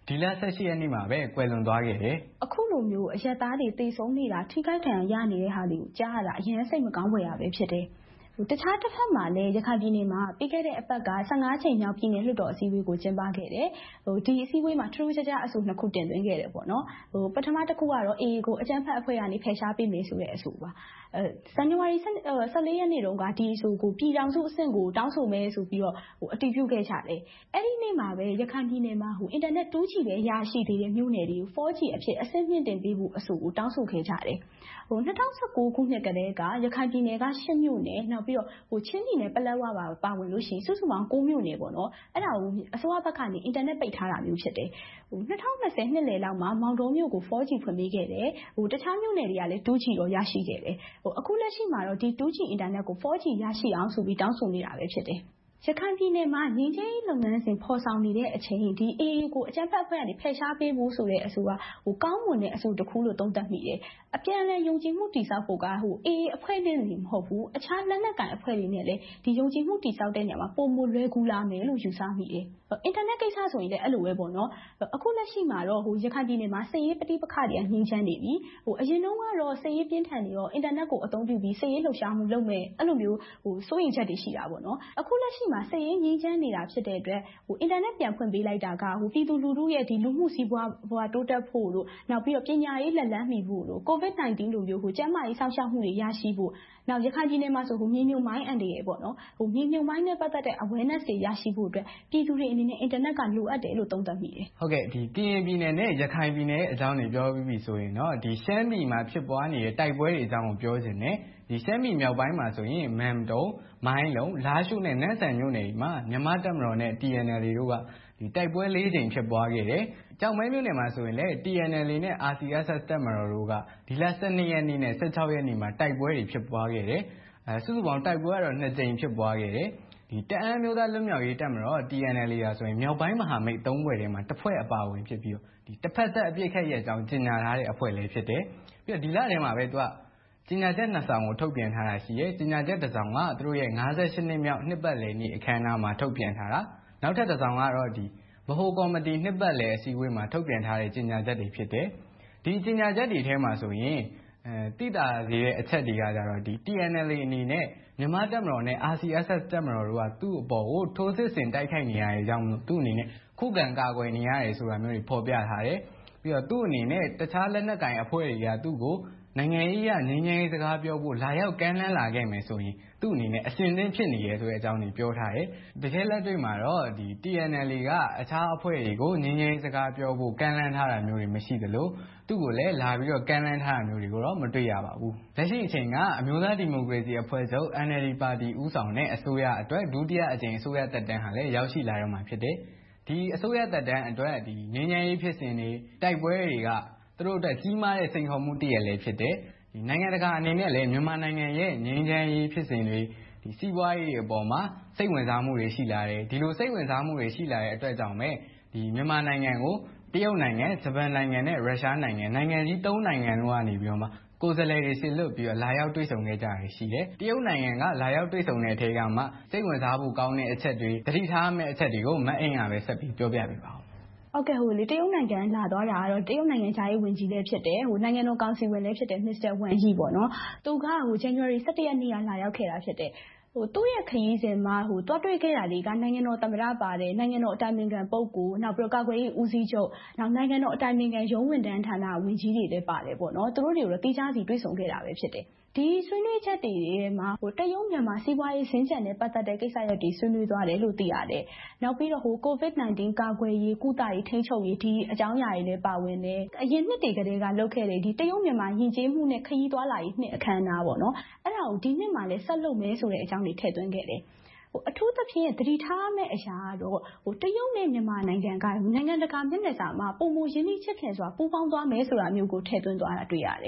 ဒီလ၁၈ရက်နေ့မှာပဲကွယ်လွန်သွားခဲ့တယ်။အခုလိုမျိုးအရပ်သားတွေသေဆုံးနေတာထိခိုက်ဒဏ်ရာရနေတဲ့ဟာတွေကိုကြားရတာအရင်စိတ်မကောင်းဖွယ်ရပဲဖြစ်တယ်။တခြားတစ်ဖက်မှာလည်းရခိုင်ပြည်နယ်မှာပြီးခဲ့တဲ့အပတ်ကဆယ့်ငါးကြိမ်မြောက်ပြည်နယ်လွှတ်တော်အစည်းအဝေးကိုကျင်းပခဲ့တယ်။ဟိုဒီအစည်းအဝေးမှာထူးထူးခြားခြားအဆိုနှစ်ခုတင်သွင်းခဲ့တယ်ပေါ့နော်။ဟိုပထမတစ်ခုကတော့ အေအေ ကိုအကြမ်းဖက်အဖွဲ့ကနေဖယ်ရှားပေးမယ်ဆိုတဲ့အဆိုပါ။အဲဇန်နဝါရီ၁၄ရက်နေ့တုန်းကဒီအဆိုကိုပြည်ထောင်စုအဆင့်ကိုတောင်းဆိုမယ်ဆိုပြီးတော့ဟိုအတည်ပြုခဲ့ကြတယ်။အဲ့ဒီနေ့မှာပဲရခိုင်ပြည်နယ်မှာဟိုအင်တာနက် two G ပဲရရှိသေးတဲ့မြို့နယ်တွေကို four G အဖြစ်အဆင့်မြင့်တင်ပေးဖို့အဆိုကိုတောင်းဆိုခဲ့ကြတယ်။ဟို၂၀၁၉ခုနှစ်ကတည်းကရခိုင်ပြည်နယ်ကရှစ်မြို့နယ်နောက်ပြီးတော့ဟိုချင်းပြည်နယ်ပလက်ဝပါပါဝင်လို့ရှိရင်စုစုပေါင်းကိုးမြို့နယ်ပေါ့နော်အဲ့ဒါကိုအစိုးရဘက်ကနေအင်တာနက်ပိတ်ထားတာမျိုးဖြစ်တယ်ဟို၂၀၂၀နှစ်လယ်လောက်မှာမောင်တော်မြို့ကို four G ဖွင့်ပေးခဲ့တယ်ဟိုတခြားမြို့နယ်တွေကလည်း two G တော့ရရှိခဲ့တယ်ဟိုအခုလက်ရှိမှာတော့ဒီ two G အင်တာနက်ကို four G ရရှိအောင်ဆိုပြီးတောင်းဆိုနေတာပဲဖြစ်တယ်ရခိုင်ပြည်နယ်မှာငြိမ်းချမ်းရေးလုပ်ငန်းစဉ်ဖော်ဆောင်နေတဲ့အချိန်ဒီ အေအေ ကိုအကြမ်းဖက်အဖွဲ့ကနေဖယ်ရှားပေးဖို့ဆိုတဲ့အဆိုကဟိုကောင်းမွန်တဲ့အဆိုတစ်ခုလို့သုံးသပ်မိတယ်။အပြန်အလှန်ယုံကြည်မှုတည်ဆောက်ဖို့ကဟို အေအေ အဖွဲ့နဲ့နေမဟုတ်ဘူး။အခြားလက်နက်ကိုင်အဖွဲ့တွေနဲ့လည်းဒီယုံကြည်မှုတည်ဆောက်တဲ့နေရာမှာပုံမလွယ်ကူလာမယ်လို့ယူဆမိတယ်။အင်တာနက်ကိစ္စဆိုရင်လည်းအဲ့လိုပဲပေါ့နော်။အခုလက်ရှိမှာတော့ဟိုရခိုင်ပြည်နယ်မှာစစ်ရေးပဋိပက္ခတွေကငြိမ်းချမ်းနေပြီ။ဟိုအရင်တုန်းကတော့စစ်ရေးပြင်းထန်နေတော့အင်တာနက်ကိုအသုံးပြုပြီးစစ်ရေးလှုပ်ရှားမှုလုပ်မယ်အဲ့လိုမျိုးဟိုစိုးရိမ်ချက်တွေရှိတာပေါ့နော်။အခုလက်ရှိမှာစစ်ရေးငြိမ်းချမ်းနေတာဖြစ်တဲ့အတွက်ဟိုအင်တာနက်ပြန်ဖွင့်ပေးလိုက်တာကဟိုပြည်သူလူထုရဲ့ဒီလူမှုစီးပွားဘဝတိုးတက်ဖို့လို့နောက်ပြီးတော့ပညာရေးလက်လန်းမီဖို့လို့ ကိုဗစ်nineteen လိုမျိုးဟိုကျန်းမာရေးစောင့်ရှောက်မှုတွေရရှိဖို့နောက်ရခိုင်ပြည်နယ်မှာဆိုဟိုမြေမြုံမိုင်းအန်တွေပေါ့နော်ဟိုမြေမြုံမိုင်းနဲ့ပတ်သက်တဲ့ awareness တွေရရှိဖို့အတွက်ပြည်သူတွေအနေနဲ့အင်တာနက်ကလိုအပ်တယ်လို့သုံးသပ်မိတယ်ဟုတ်ကဲ့ဒီကရင်ပြည်နယ်နဲ့ရခိုင်ပြည်နယ်အကြောင်းတွေပြောပြီးပြီဆိုရင်เนาะဒီရှမ်းပြည်မှာဖြစ်ပွားနေတဲ့တိုက်ပွဲတွေအကြောင်းကိုပြောချင်တယ်ဒီရှမ်းပြည်မြောက်ပိုင်းမှာဆိုရင်မန်တုံမိုင်းလုံးလားရှုနဲ့နန်းဆန်မြို့နယ်မှာမြန်မာတပ်မတော်နဲ့ T N L A တို့ကဒီတိုက်ပွဲလေးကြိမ်ဖြစ်ပွားခဲ့တယ်။ကြောက်မဲမြို့နယ်မှာဆိုရင်လည်း T N L A နဲ့ R C S S တပ်မတော်တို့ကဒီလ၁၂ရက်နေ့နဲ့၁၆ရက်နေ့မှာတိုက်ပွဲတွေဖြစ်ပွားခဲ့တယ်။အဲစုစုပေါင်းတိုက်ပွဲကတော့နှစ်ကြိမ်ဖြစ်ပွားခဲ့တယ်။ဒီတအန်းမျိုးသားလွတ်မြောက်ရေးတပ်မတော် T N L A ရာဆိုရင်မြောက်ပိုင်းမဟာမိတ်သုံးဖွဲ့ထဲမှာတစ်ဖွဲ့အပါအဝင်ဖြစ်ပြီးတော့ဒီတစ်ဖက်သက်အပြစ်ခတ်ရဲ့အကြောင်းကြေညာထားတဲ့အဖွဲ့လေးဖြစ်တယ်။ပြီးတော့ဒီလထဲမှာပဲသူကကြေညာချက်နှစ်ဆောင်ကိုထုတ်ပြန်ထားတာရှိရဲကြေညာချက်တစ်ဆောင်ကသူတို့ရဲ့၅၈နှစ်မြောက်နှစ်ပတ်လည်နေ့အခမ်းအနားမှာထုတ်ပြန်ထားတာနောက်ထပ်တစ်ဆောင်ကတော့ဒီဗဟိုကော်မတီနှစ်ပတ်လည်အစည်းအဝေးမှာထုတ်ပြန်ထားတဲ့ကြေညာချက်တွေဖြစ်တယ်ဒီကြေညာချက်တွေထဲမှာဆိုရင်အဲတိတာစေတဲ့အချက်တွေကကြတော့ဒီ T N L A အနေနဲ့မြန်မာတပ်မတော်နဲ့ R C S S တပ်မတော်တို့ကသူ့အပေါ်ကိုထိုးစစ်ဆင်တိုက်ခိုက်နေရတဲ့အကြောင်းသူ့အနေနဲ့ခုခံကာကွယ်နေရတယ်ဆိုတာမျိုးတွေဖော်ပြထားတယ်ပြီးတော့သူ့အနေနဲ့တခြားလက်နက်ကိုင်အဖွဲ့တွေကသူ့ကိုနိုင်ငံရေးရငြိမ်းချမ်းရေးစကားပြောဖို့လာရောက်ကမ်းလှမ်းလာခဲ့မယ်ဆိုရင်သူ့အနေနဲ့အစဉ်သင်းဖြစ်နေရဲဆိုတဲ့အကြောင်းတွေပြောထားတယ်။တကယ်လက်တွေ့မှာတော့ဒီ T N L A ကအခြားအဖွဲ့တွေကိုငြိမ်းချမ်းရေးစကားပြောဖို့ကမ်းလှမ်းထားတာမျိုးတွေမရှိသလိုသူ့ကိုလည်းလာပြီးတော့ကမ်းလှမ်းထားတာမျိုးတွေကိုတော့မတွေ့ရပါဘူး။လက်ရှိအချိန်ကအမျိုးသားဒီမိုကရေစီအဖွဲ့ချုပ် N L D ပါတီဦးဆောင်တဲ့အစိုးရအတွက်ဒုတိယအကြိမ်အစိုးရသက်တမ်းဟာလည်းရောက်ရှိလာတော့မှာဖြစ်တယ်။ဒီအစိုးရသက်တမ်းအတွက်ဒီငြိမ်းချမ်းရေးဖြစ်စဉ်တွေတိုက်ပွဲတွေကသူတို့အတွက်ကြီးမားတဲ့စိန်ခေါ်မှုတည်းရလည်းဖြစ်တယ်။ဒီနိုင်ငံတကာအနေနဲ့လည်းမြန်မာနိုင်ငံရဲ့ငြိမ်းချမ်းရေးဖြစ်စဉ်တွေဒီစီးပွားရေးအပေါ်မှာစိတ်ဝင်စားမှုတွေရှိလာတယ်ဒီလိုစိတ်ဝင်စားမှုတွေရှိလာတဲ့အတွက်ကြောင့်ပဲဒီမြန်မာနိုင်ငံကိုတရုတ်နိုင်ငံဂျပန်နိုင်ငံနဲ့ရုရှားနိုင်ငံနိုင်ငံကြီးသုံးနိုင်ငံတို့ကနေပြီးတော့မှကိုယ်စားလှယ်တွေဆီလွတ်ပြီးတော့လာရောက်တွေ့ဆုံခဲ့ကြရရှိတယ်တရုတ်နိုင်ငံကလာရောက်တွေ့ဆုံတဲ့အထက်ကမှစိတ်ဝင်စားဖို့ကောင်းတဲ့အချက်တွေတတိထားမဲ့အချက်တွေကိုမအင်ကပဲဆက်ပြီးပြောပြပေးပါဦးဟုတ်ကဲ့ဟိုလေတရုတ်နိုင်ငံလာသွားတာကတော့တရုတ်နိုင်ငံခြားရေးဝန်ကြီးလည်းဖြစ်တယ်ဟိုနိုင်ငံတော်ကောင်စီဝင်လည်းဖြစ်တယ် Mister Wang Yi ပေါ့နော်သူကဟို January ၁၁ရက်နေ့ကလာရောက်ခဲ့တာဖြစ်တယ်ဟိုသူ့ရဲ့ခရီးစဉ်မှာဟိုတွားတွေ့ခဲ့တာတွေကနိုင်ငံတော်သမ္မတပါတယ်နိုင်ငံတော်အတိုင်ပင်ခံပုဂ္ဂိုလ်နောက်ပြီးတော့ကာကွယ်ရေးဦးစီးချုပ်နောက်နိုင်ငံတော်အတိုင်ပင်ခံရုံးဝန်ထမ်းဌာနဝန်ကြီးတွေလည်းပါတယ်ပေါ့နော်သူတို့တွေကိုတော့တိကျစီတွေ့ဆုံခဲ့တာပဲဖြစ်တယ်ဒီဆွေးနွေးချက်တွေထဲမှာဟိုတရုတ်မြန်မာစီးပွားရေးစင်ကြံနဲ့ပတ်သက်တဲ့ကိစ္စရပ်တွေဆွေးနွေးသွားတယ်လို့သိရတယ်။နောက်ပြီးတော့ဟို ကိုဗစ်nineteen ကာကွယ်ရေးကုသရေးထိန်းချုပ်ရေးဒီအကြောင်းအရာတွေလည်းပါဝင်တယ်။အရင်နှစ်တွေကတည်းကလုပ်ခဲ့တဲ့ဒီတရုတ်မြန်မာယဉ်ကျေးမှုနဲ့ခရီးသွားလာရေးနှစ်အခမ်းအနားပေါ့နော်။အဲ့ဒါကိုဒီနှစ်မှာလည်းဆက်လုပ်မယ်ဆိုတဲ့အကြောင်းတွေထည့်သွင်းခဲ့တယ်။ဟိုအထူးသဖြင့်သတိထားမဲ့အရာကတော့ဟိုတရုတ်နဲ့မြန်မာနိုင်ငံကနိုင်ငံတကာမျက်နှာစာမှာပုံမရင်းနှီးချစ်ခင်စွာပူးပေါင်းသွားမယ်ဆိုတာမျိုးကိုထည့်သွင်းသွားတာတွေ့ရတယ်။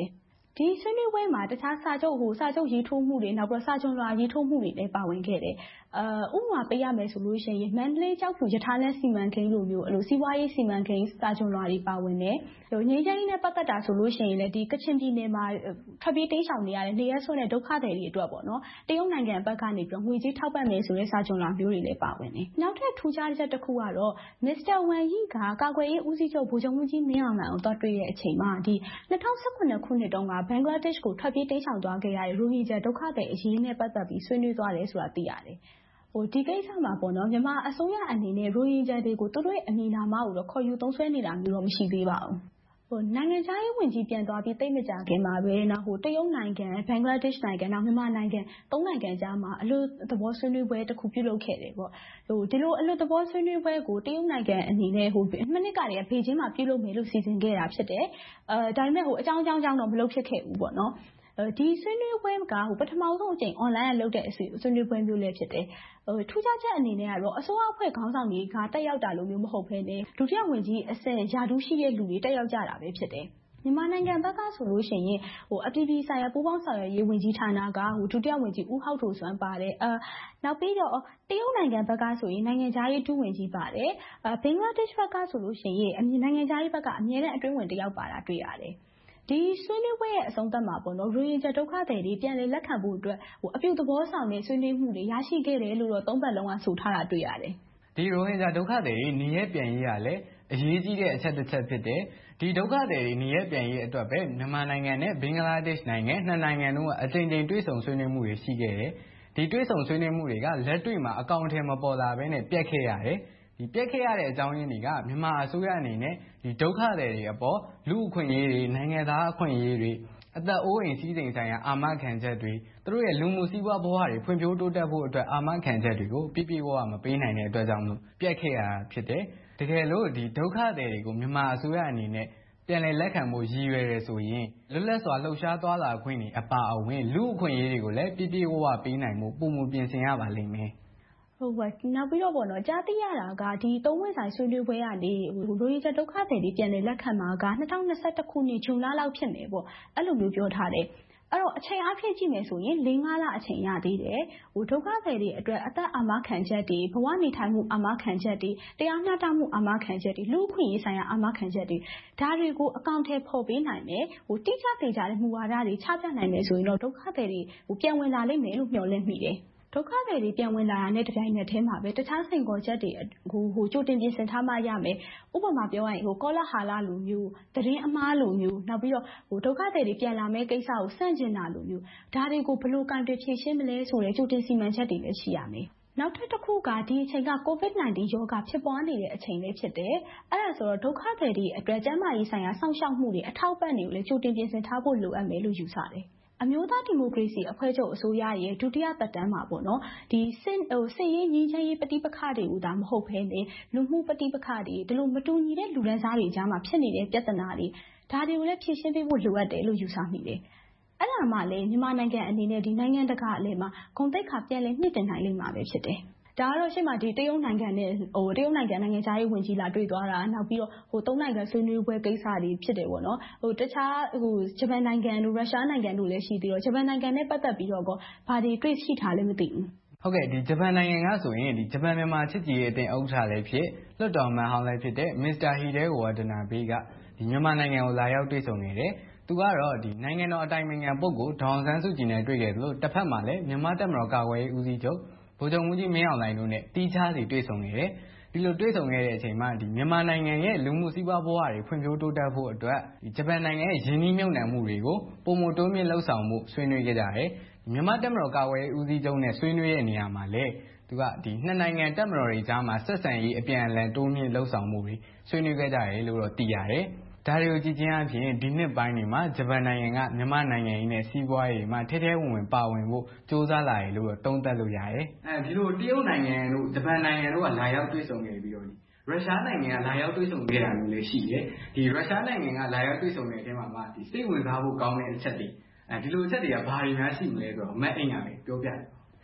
ဒီဆွေးနွေးပွဲမှာတခြားစာချုပ်ဟိုစာချုပ်ရေးထိုးမှုတွေနောက်ပြီးစာချုပ်လွှာရေးထိုးမှုတွေလည်းပါဝင်ခဲ့တယ်။အဲဥပမာပေးရမယ်ဆိုလို့ရှိရင်မန္တလေးကျောက်ဖြူရထားလမ်းစီမံကိန်းလိုမျိုးအဲ့လိုစီးပွားရေးစီမံကိန်းစာချုပ်လွှာတွေပါဝင်တယ်။ဟိုငြိမ်းချမ်းရေးနဲ့ပတ်သက်တာဆိုလို့ရှိရင်လည်းဒီကချင်ပြည်နယ်မှာထွက်ပြေးတိမ်းရှောင်နေရတဲ့နေရဆွနဲ့ဒုက္ခသည်တွေအတွက်ပေါ့နော်။တရုတ်နိုင်ငံဘက်ကနေပြီးငွေကြေးထောက်ပံ့မယ်ဆိုတဲ့စာချုပ်လွှာမျိုးတွေလည်းပါဝင်တယ်။နောက်ထပ်ထူးခြားချက်တစ်ခုကတော့မစ္စတာဝမ်ယီကကာကွယ်ရေးဦးစီးချုပ်ဗိုလ်ချုပ်မှူးကြီးမင်းအောင်လှိုင်ကိုတွားတွေ့တဲ့အချိန်မှာဒီ၂၀၁၇ခုနှစ်တုန်းကဘင်္ဂလားဒေ့ရှ်ကိုထွက်ပြေးတိမ်းရှောင်သွားခဲ့ရတဲ့ရိုဟင်ဂျာဒုက္ခသည်အရေးနဲ့ပတ်သက်ပြီးဆွေးနွေးသွားတယ်ဆိုတာသိရတယ်။ဟိုဒီကိစ္စမှာပေါ့နော်မြန်မာအစိုးရအနေနဲ့ရိုဟင်ဂျာတွေကိုသူတို့ရဲ့အမည်နာမကိုတော့ခေါ်ယူသုံးစွဲနေတာမျိုးတော့မရှိသေးပါဘူး။ဟိုနိုင်ငံခြားရေးဝန်ကြီးပြန်သွားပြီးတိတ်မကြခင်မှာပဲနော်ဟိုတရုတ်နိုင်ငံဘင်္ဂလားဒေ့ရှ်နိုင်ငံနောက်မြန်မာနိုင်ငံသုံးနိုင်ငံကြားမှာအလို့သဘောဆွေးနွေးပွဲတစ်ခုပြုလုပ်ခဲ့တယ်ပေါ့။ဟိုဒီလိုအလို့သဘောဆွေးနွေးပွဲကိုတရုတ်နိုင်ငံအနေနဲ့ဟိုမနစ်ကတည်းကဘေကျင်းမှာပြုလုပ်မယ်လို့စီစဉ်ခဲ့တာဖြစ်တယ်။အဲဒါပေမဲ့ဟိုအကြောင်းအကြောင်းကြောင့်တော့မလုပ်ဖြစ်ခဲ့ဘူးပေါ့နော်။ဒီဆွေးနွေးပွဲကဟိုပထမဆုံးအကြိမ် online လုပ်တဲ့အစီဆွေးနွေးပွဲမျိုးလည်းဖြစ်တယ်။ဟိုထူးခြားချက်အနေနဲ့ကတော့အစိုးရအဖွဲ့ခေါင်းဆောင်တွေကတက်ရောက်တာလို့မျိုးမဟုတ်ဘဲနဲ့ဒုတိယဝန်ကြီးအဆင့်ယာဒူးရှိတဲ့လူတွေတက်ရောက်ကြတာပဲဖြစ်တယ်။မြန်မာနိုင်ငံဘက်ကဆိုလို့ရှိရင်ဟိုအပြည်ပြည်ဆိုင်ရာပူးပေါင်းဆောင်ရွက်ရေးဝန်ကြီးဌာနကဟိုဒုတိယဝန်ကြီးဦးဟောက်ထိုစွမ်းပါတယ်။အဲနောက်ပြီးတော့တရုတ်နိုင်ငံဘက်ကဆိုရင်နိုင်ငံခြားရေးဒုဝန်ကြီးပါတယ်။အဲဘင်္ဂလားဒေ့ရှ်ဘက်ကဆိုလို့ရှိရင်အမြင်နိုင်ငံခြားရေးဘက်ကအမြဲတမ်းအတွင်းဝင်တယောက်ပါတာတွေ့ရတယ်။ဒီဆွေးနွေးပွဲရဲ့အဆုံးသတ်မှာပေါ့နော်ရိုဟင်ဂျာဒုက္ခသည်တွေပြန်လည်လက်ခံဖို့အတွက်ဟိုအပြုသဘောဆောင်တဲ့ဆွေးနွေးမှုတွေရရှိခဲ့တယ်လို့တော့သုံးပတ်လုံးကဆိုထားတာတွေ့ရတယ်။ဒီရိုဟင်ဂျာဒုက္ခသည်တွေနေရပြန်ရေးရလဲအရေးကြီးတဲ့အချက်တစ်ချက်ဖြစ်တယ်။ဒီဒုက္ခသည်တွေနေရပြန်ရေးအတွက်ပဲမြန်မာနိုင်ငံနဲ့ဘင်္ဂလားဒေ့ရှ်နိုင်ငံနှစ်နိုင်ငံလုံးကအကြိမ်ကြိမ်တွေ့ဆုံဆွေးနွေးမှုတွေရှိခဲ့တယ်။ဒီတွေ့ဆုံဆွေးနွေးမှုတွေကလက်တွေ့မှာအကောင့်အထည်မပေါ်လာဘဲနဲ့ပြတ်ခဲ့ရတယ်။ဒီပြက်ခဲ့ရတဲ့အကြောင်းရင်းတွေကမြန်မာအစိုးရအနေနဲ့ဒီဒုက္ခသည်တွေအပေါ်လူအခွင့်အရေးတွေနိုင်ငံသားအခွင့်အရေးတွေအသက်အိုးအိမ်စည်းစိမ်ဆိုင်ရာအာမခံချက်တွေသူတို့ရဲ့လူမှုစီးပွားဘဝတွေဖွံ့ဖြိုးတိုးတက်ဖို့အတွက်အာမခံချက်တွေကိုပြည့်ပြည့်ဝဝမပေးနိုင်တဲ့အတွက်ကြောင့်မို့ပြက်ခဲ့ရတာဖြစ်တယ်။တကယ်လို့ဒီဒုက္ခသည်တွေကိုမြန်မာအစိုးရအနေနဲ့ပြန်လည်လက်ခံဖို့ရည်ရွယ်ရဆိုရင်လွတ်လပ်စွာလှုပ်ရှားသွားလာခွင့်တွေအပါအဝင်လူအခွင့်အရေးတွေကိုလည်းပြည့်ပြည့်ဝဝပေးနိုင်မှုပုံမှုပြင်ဆင်ရပါလိမ့်မယ်။ဟုတ်ပါနောက်ပြီးတော့ပေါ့နော်ကြားသိရတာကဒီသုံးဝက်ဆိုင်ဆွေးနွေးပွဲကနေဟိုရိုဟင်ဂျာဒုက္ခသည်တွေပြန်လည်လက်ခံမှာက၂၀၂၁ခုနှစ်ဇွန်လလောက်ဖြစ်မယ်ပေါ့အဲ့လိုမျိုးပြောထားတယ်အဲ့တော့အချိန်အဖြစ်ကြည့်မယ်ဆိုရင်၄-၅လအချိန်ရသေးတယ်ဟိုဒုက္ခသည်တွေအတွက်အသက်အာမခံချက်တွေဘဝနေထိုင်မှုအာမခံချက်တွေတရားမျှတမှုအာမခံချက်တွေလူ့အခွင့်အရေးဆိုင်ရာအာမခံချက်တွေဒါတွေကိုအကောင့်ထဲပေါ်ပေးနိုင်မယ်ဟိုတိကျသေးကြတဲ့မူဝါဒတွေချပြနိုင်မယ်ဆိုရင်တော့ဒုက္ခသည်တွေဟိုပြန်ဝင်လာလိမ့်မယ်လို့မျှော်လင့်မိတယ်ဒုက္ခသည်တွေပြန်ဝင်လာတာနဲ့တပြိုင်နက်တည်းမှာပဲတခြားစိန်ခေါ်ချက်တွေဟိုဟိုကြိုတင်ပြင်ဆင်ထားမှရမယ်ဥပမာပြောရရင်ဟိုကောလဟာလလိုမျိုးသတင်းအမှားလိုမျိုးနောက်ပြီးတော့ဟိုဒုက္ခသည်တွေပြန်လာမဲ့ကိစ္စကိုစန့်ကျင်တာလိုမျိုးဒါတွေကိုဘယ်လိုကံတွေဖြေရှင်းမလဲဆိုတဲ့ကြိုတင်စီမံချက်တွေလည်းရှိရမယ်နောက်ထပ်တစ်ခုကဒီအချိန်က ကိုဗစ်-၁၉ ရောဂါဖြစ်ပွားနေတဲ့အချိန်လေးဖြစ်တယ်။အဲ့ဒါဆိုတော့ဒုက္ခသည်တွေအတွက်ကျန်းမာရေးဆိုင်ရာစောင့်ရှောက်မှုတွေအထောက်ပံ့တွေကိုလည်းကြိုတင်ပြင်ဆင်ထားဖို့လိုအပ်မယ်လို့ယူဆတယ်။အမျိုးသားဒီမိုကရေစီအဖွဲ့ချုပ်အစိုးရရဲ့ဒုတိယသက်တမ်းမှာပေါ့နော်ဒီစစ်ဟိုစစ်ရေးငြိမ်းချမ်းရေးပဋိပက္ခတွေကိုဒါမဟုတ်ဘဲနဲ့လူမှုပဋိပက္ခတွေဒီလိုမတူညီတဲ့လူဒန်းစားတွေကြားမှာဖြစ်နေတဲ့ပြဿနာတွေဒါတွေကိုလည်းဖြေရှင်းပေးဖို့လိုအပ်တယ်လို့ယူဆမိတယ်။အဲ့ဒါမှလည်းမြန်မာနိုင်ငံအနေနဲ့ဒီနိုင်ငံတကာအလယ်မှာဂုဏ်သိက္ခာပြန်လည်မြင့်တင်နိုင်လိမ့်မှာပဲဖြစ်တယ်။ဒါကတော့ရှေ့မှာဒီတရုတ်နိုင်ငံနဲ့ဟိုတရုတ်နိုင်ငံနိုင်ငံခြားရေးဝန်ကြီးလာတွေ့သွားတာနောက်ပြီးတော့ဟိုသုံးနိုင်ငံဆွေးနွေးပွဲကိစ္စတွေဖြစ်တယ်ပေါ့နော်ဟိုတခြားဟိုဂျပန်နိုင်ငံတို့ရုရှားနိုင်ငံတို့လည်းရှိသေးတော့ဂျပန်နိုင်ငံနဲ့ပတ်သက်ပြီးတော့ဘာတွေတွေ့ရှိထားလဲမသိဘူးဟုတ်ကဲ့ဒီဂျပန်နိုင်ငံကဆိုရင်ဒီဂျပန်မြန်မာချစ်ကြည်ရေးအသင်းဥက္ကဋ္ဌလည်းဖြစ်လွှတ်တော်မှန်ဟောင်းလည်းဖြစ်တဲ့မစ္စတာဟီဒဲဝါဒနာဘေးကဒီမြန်မာနိုင်ငံကိုလာရောက်တွေ့ဆုံနေတယ်သူကတော့ဒီနိုင်ငံတော်အတိုင်ပင်ခံပုဂ္ဂိုလ်ဒေါအောင်ဆန်းစုကြည်နဲ့တွေ့ခဲ့သလိုတစ်ဖက်မှာလည်းမြန်မာတပ်မတော်ကာကွယ်ရေးဦးစီးချုပ်ဗိုလ်ချုပ်မှူးကြီးမင်းအောင်လှိုင်တို့နဲ့တီးခြားစီတွေ့ဆုံနေတယ်ဒီလိုတွေ့ဆုံခဲ့တဲ့အချိန်မှာဒီမြန်မာနိုင်ငံရဲ့လူမှုစီးပွားဘဝတွေဖွံ့ဖြိုးတိုးတက်ဖို့အတွက်ဒီဂျပန်နိုင်ငံရဲ့ယင်းနှိမ့်မြုပ်နှံမှုတွေကိုပုံမတိုးမြင့်လှုပ်ဆောင်မှုဆွေးနွေးခဲ့ကြတယ်မြန်မာတပ်မတော်ကာကွယ်ရေးဦးစီးချုပ်နဲ့ဆွေးနွေးတဲ့နေရာမှာလည်းသူကဒီနှစ်နိုင်ငံတပ်မတော်တွေကြားမှာဆက်ဆံရေးအပြန်အလှန်တိုးမြင့်လှုပ်ဆောင်မှုတွေဆွေးနွေးခဲ့ကြတယ်လို့တော့သိရတယ်ဒါတွေကိုကြည့်ချင်းအပြင်ဒီနှစ်ပိုင်းတွေမှာဂျပန်နိုင်ငံကမြန်မာနိုင်ငံရင်းနဲ့စီးပွားရေးမှာထဲထဲဝင်ဝင်ပါဝင်ဖို့စ조사လာတယ်လို့တော့သုံးသပ်လို့ရတယ်။အဲဒီလိုတရုတ်နိုင်ငံတို့ဂျပန်နိုင်ငံတို့ကလာရောက်တွေ့ဆုံခဲ့ပြီးတော့ရုရှားနိုင်ငံကလာရောက်တွေ့ဆုံခဲ့တာမျိုးလည်းရှိတယ်။ဒီရုရှားနိုင်ငံကလာရောက်တွေ့ဆုံတဲ့အချိန်မှာမှဒီစိတ်ဝင်စားဖို့ကောင်းတဲ့အချက်တွေအဲဒီလိုအချက်တွေကဘာတွေများရှိမလဲဆိုတော့မတ်အိမ်ကလည်းပြောပြတယ်။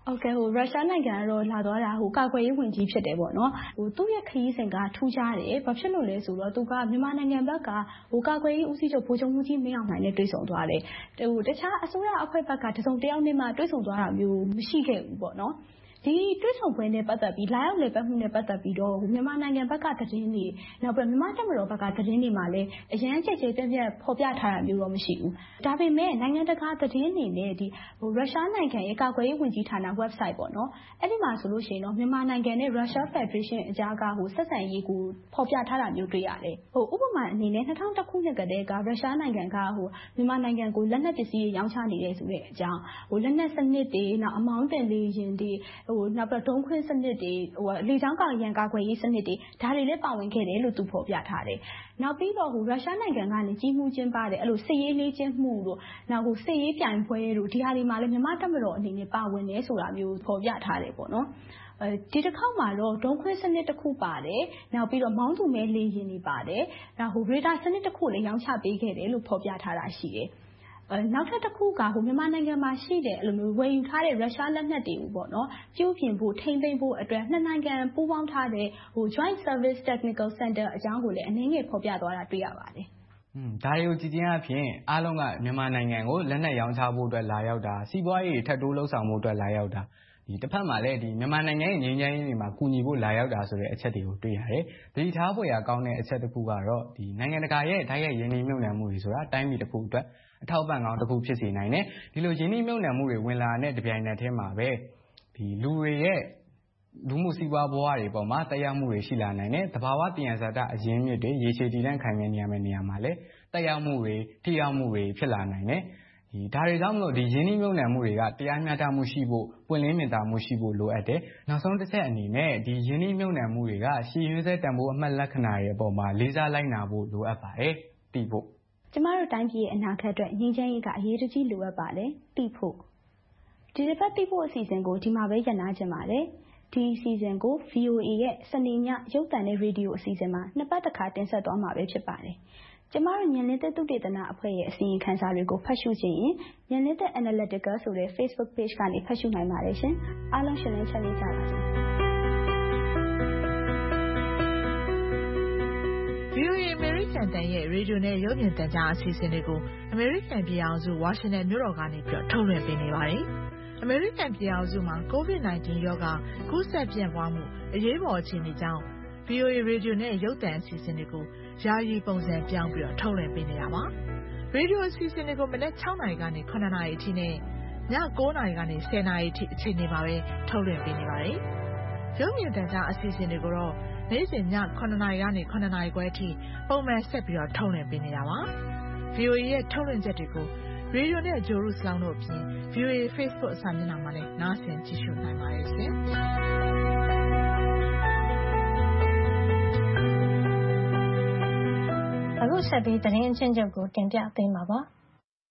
ဟုတ်ကဲ့ဟိုရုရှားနိုင်ငံကတော့လာသွားတာဟိုကာကွယ်ရေးဝန်ကြီးဖြစ်တယ်ပေါ့နော်ဟိုသူ့ရဲ့ခရီးစဉ်ကထူးခြားတယ်ဘာဖြစ်လို့လဲဆိုတော့သူကမြန်မာနိုင်ငံဘက်ကဟိုကာကွယ်ရေးဦးစီးချုပ်ဗိုလ်ချုပ်မှုကြီးမင်းအောင်လှိုင်နဲ့တွေ့ဆုံသွားတယ်ဟိုတခြားအစိုးရအဖွဲ့ဘက်ကတစုံတယောက်နဲ့မှတွေ့ဆုံသွားတာမျိုးမရှိခဲ့ဘူးပေါ့နော်ဒီတွေ့ဆုံပွဲနဲ့ပတ်သက်ပြီးလာရောက်လည်ပတ်မှုနဲ့ပတ်သက်ပြီးတော့မြန်မာနိုင်ငံဘက်ကသတင်းတွေနောက်ပြီးမြန်မာတပ်မတော်ဘက်ကသတင်းတွေမှာလည်းအရန်ကြိတ်ကြိတ်ပြန့်ပြန့်ဖော်ပြထားတာမျိုးတော့မရှိဘူးဒါပေမဲ့နိုင်ငံတကာသတင်းတွေနဲ့ဒီဟိုရုရှားနိုင်ငံရဲ့ကာကွယ်ရေးဝန်ကြီးဌာန website ပေါ့နော်အဲ့ဒီမှာဆိုလို့ရှိရင်တော့မြန်မာနိုင်ငံနဲ့ Russia Federation အကြားကဟိုဆက်ဆံရေးကိုဖော်ပြထားတာမျိုးတွေ့ရတယ်ဟိုဥပမာအနေနဲ့၂၀၀၁ခုနှစ်ကတည်းကရုရှားနိုင်ငံကဟိုမြန်မာနိုင်ငံကိုလက်နက်ပစ္စည်းတွေရောင်းချနေတယ်ဆိုတဲ့အကြောင်းဟိုလက်နက်စနစ်တွေနောက်အမောင်းတင်လေယာဉ်တွေဟိုနောက်ပြီးဒုံးခွင်းစနစ်တွေဟိုလေကြောင်းကာရန်ကာကွယ်ရေးစနစ်တွေဒါတွေလည်းပါဝင်ခဲ့တယ်လို့သူဖော်ပြထားတယ်။နောက်ပြီးတော့ဟိုရုရှားနိုင်ငံကနေကြီးမှုချင်းပါတယ်အဲ့လိုစစ်ရေးလေးချင်းမှုတို့နောက်ဟိုစစ်ရေးပြိုင်ပွဲတို့ဒီဟာတွေမှာလည်းမြန်မာတပ်မတော်အနေနဲ့ပါဝင်တယ်ဆိုတာမျိုးဖော်ပြထားတယ်ပေါ့နော်။အဲဒီတစ်ခေါက်မှာတော့ဒုံးခွင်းစနစ်တစ်ခုပါတယ်နောက်ပြီးတော့မောင်းသူမဲလေယာဉ်တွေပါတယ်နောက်ဟိုရေဒါစနစ်တစ်ခုလည်းရောင်းချပေးခဲ့တယ်လို့ဖော်ပြထားတာရှိတယ်။နောက်ထပ်တစ်ခုကဟိုမြန်မာနိုင်ငံမှာရှိတဲ့အဲ့လိုမျိုးဝယ်ယူထားတဲ့ရုရှားလက်နက်တွေကိုပေါ့နော်ပြုပြင်ဖို့ထိန်းသိမ်းဖို့အတွက်နှစ်နိုင်ငံပူးပေါင်းထားတဲ့ဟို Joint Service Technical Center အကြောင်းကိုလည်းအနည်းငယ်ဖော်ပြသွားတာတွေ့ရပါတယ်။อืมဒါတွေကိုကြည့်ချင်းအဖြစ်အားလုံးကမြန်မာနိုင်ငံကိုလက်နက်ရောင်းချဖို့အတွက်လာရောက်တာစီးပွားရေးထပ်တိုးလှုပ်ဆောင်မှုအတွက်လာရောက်တာဒီတစ်ဖက်မှာလည်းဒီမြန်မာနိုင်ငံရဲ့ငြိမ်းချမ်းရေးတွေမှာကူညီဖို့လာရောက်တာဆိုတဲ့အချက်တွေကိုတွေ့ရတယ်။ဒီထားဖို့ရကောင်းတဲ့အချက်တစ်ခုကတော့ဒီနိုင်ငံတကာရဲ့ဓာတ်ရိုက်ရင်းနှီးမြှုပ်နှံမှုတွေဆိုတာတိုင်းပြည်တစ်ခုအတွက်အထောက်ပံ့ကောင်းတစ်ခုဖြစ်စေနိုင်တယ်ဒီလိုရင်းနှီးမြှုပ်နှံမှုတွေဝင်လာတဲ့တပြိုင်နက်တည်းမှာပဲဒီလူတွေရဲ့လူမှုစီးပွားဘဝတွေပေါ်မှာတက်ရောက်မှုတွေရှိလာနိုင်တယ်သဘာဝတရားဇာတအရင်းမြစ်တွေရေရှည်တည်တံ့ခိုင်မြဲနေရမယ့်နေရာမှာလည်းတက်ရောက်မှုတွေထိရောက်မှုတွေဖြစ်လာနိုင်တယ်ဒီဒါတွေကြောင့်မလို့ဒီရင်းနှီးမြှုပ်နှံမှုတွေကတရားမျှတမှုရှိဖို့ပွင့်လင်းမြင်သာမှုရှိဖို့လိုအပ်တယ်နောက်ဆုံးတစ်ချက်အနေနဲ့ဒီရင်းနှီးမြှုပ်နှံမှုတွေကရှည်ရွေးစဲတန်ဖိုးအမှတ်လက္ခဏာတွေအပေါ်မှာလေးစားလိုက်နာဖို့လိုအပ်ပါတယ်သိဖို့ကျမတို့တိုင်းပြည်ရဲ့အနာဂတ်အတွက်ငြိမ်းချမ်းရေးကအရေးတကြီးလိုအပ်ပါတယ်သိဖို့ဒီတစ်ပတ်သိဖို့အစီအစဉ်ကိုဒီမှာပဲရပ်နားချင်ပါတယ်ဒီအစီအစဉ်ကို V O A ရဲ့စနေညရုပ်သံနဲ့ရေဒီယိုအစီအစဉ်မှာနှစ်ပတ်တစ်ခါတင်ဆက်သွားမှာပဲဖြစ်ပါတယ်ကျမတို့ဉာဏ်လင်းသက်သုတေသနအဖွဲ့ရဲ့အစီရင်ခံစာတွေကိုဖတ်ရှုခြင်းရင်ဉာဏ်လင်းသက် Analytical ဆိုတဲ့ Facebook Page ကနေဖတ်ရှုနိုင်ပါတယ်ရှင်အားလုံးရှင်လင်းချမ်းမြေ့ကြပါစေ V O A အမေရိကန်တန်ရဲ့ရေဒီယိုနဲ့ရုပ်မြင်သံကြားအစီအစဉ်တွေကိုအမေရိကန်ပြည်အောင်စုဝါရှင်တန်မြို့တော်ကနေပြီးထုတ်လွှင့်ပေးနေပါတယ်။အမေရိကန်ပြည်အောင်စုမှာ ကိုဗစ် ၁၉ ရောဂါကူးစက်ပြန့်ပွားမှုအရေးပေါ်အခြေအနေကြောင့် V O A ရေဒီယိုနဲ့ရုပ်သံအစီအစဉ်တွေကိုယာယီပုံစံပြောင်းပြီးတော့ထုတ်လွှင့်ပေးနေတာပါ။ရေဒီယိုအစီအစဉ်တွေကိုမနက်၆နာရီကနေ၇နာရီအထိနဲ့ည၉နာရီကနေ၁၀နာရီအထိအချိန်တွေမှာပဲထုတ်လွှင့်ပေးနေပါတယ်။ရုပ်မြင်သံကြားအစီအစဉ်တွေကိုတော့နေ့စဉ်ည၇နာရီကနေ၇နာရီခွဲအထိပုံမှန်ဆက်ပြီးတော့ထုတ်လွှင့်ပေးနေတာပါ။ V O A ရဲ့ထုတ်လွှင့်ချက်တွေကိုရေဒီယိုနဲ့ဂျိုရုစလောင်းတို့အပြင် V O A Facebook စာမျက်နှာမှာလည်းနားဆင်ကြည့်ရှုနိုင်ပါတယ်ရှင်။အခုဆက်ပြီးသတင်းအချင်းချုပ်ကိုတင်ပြပေးမှာပါ။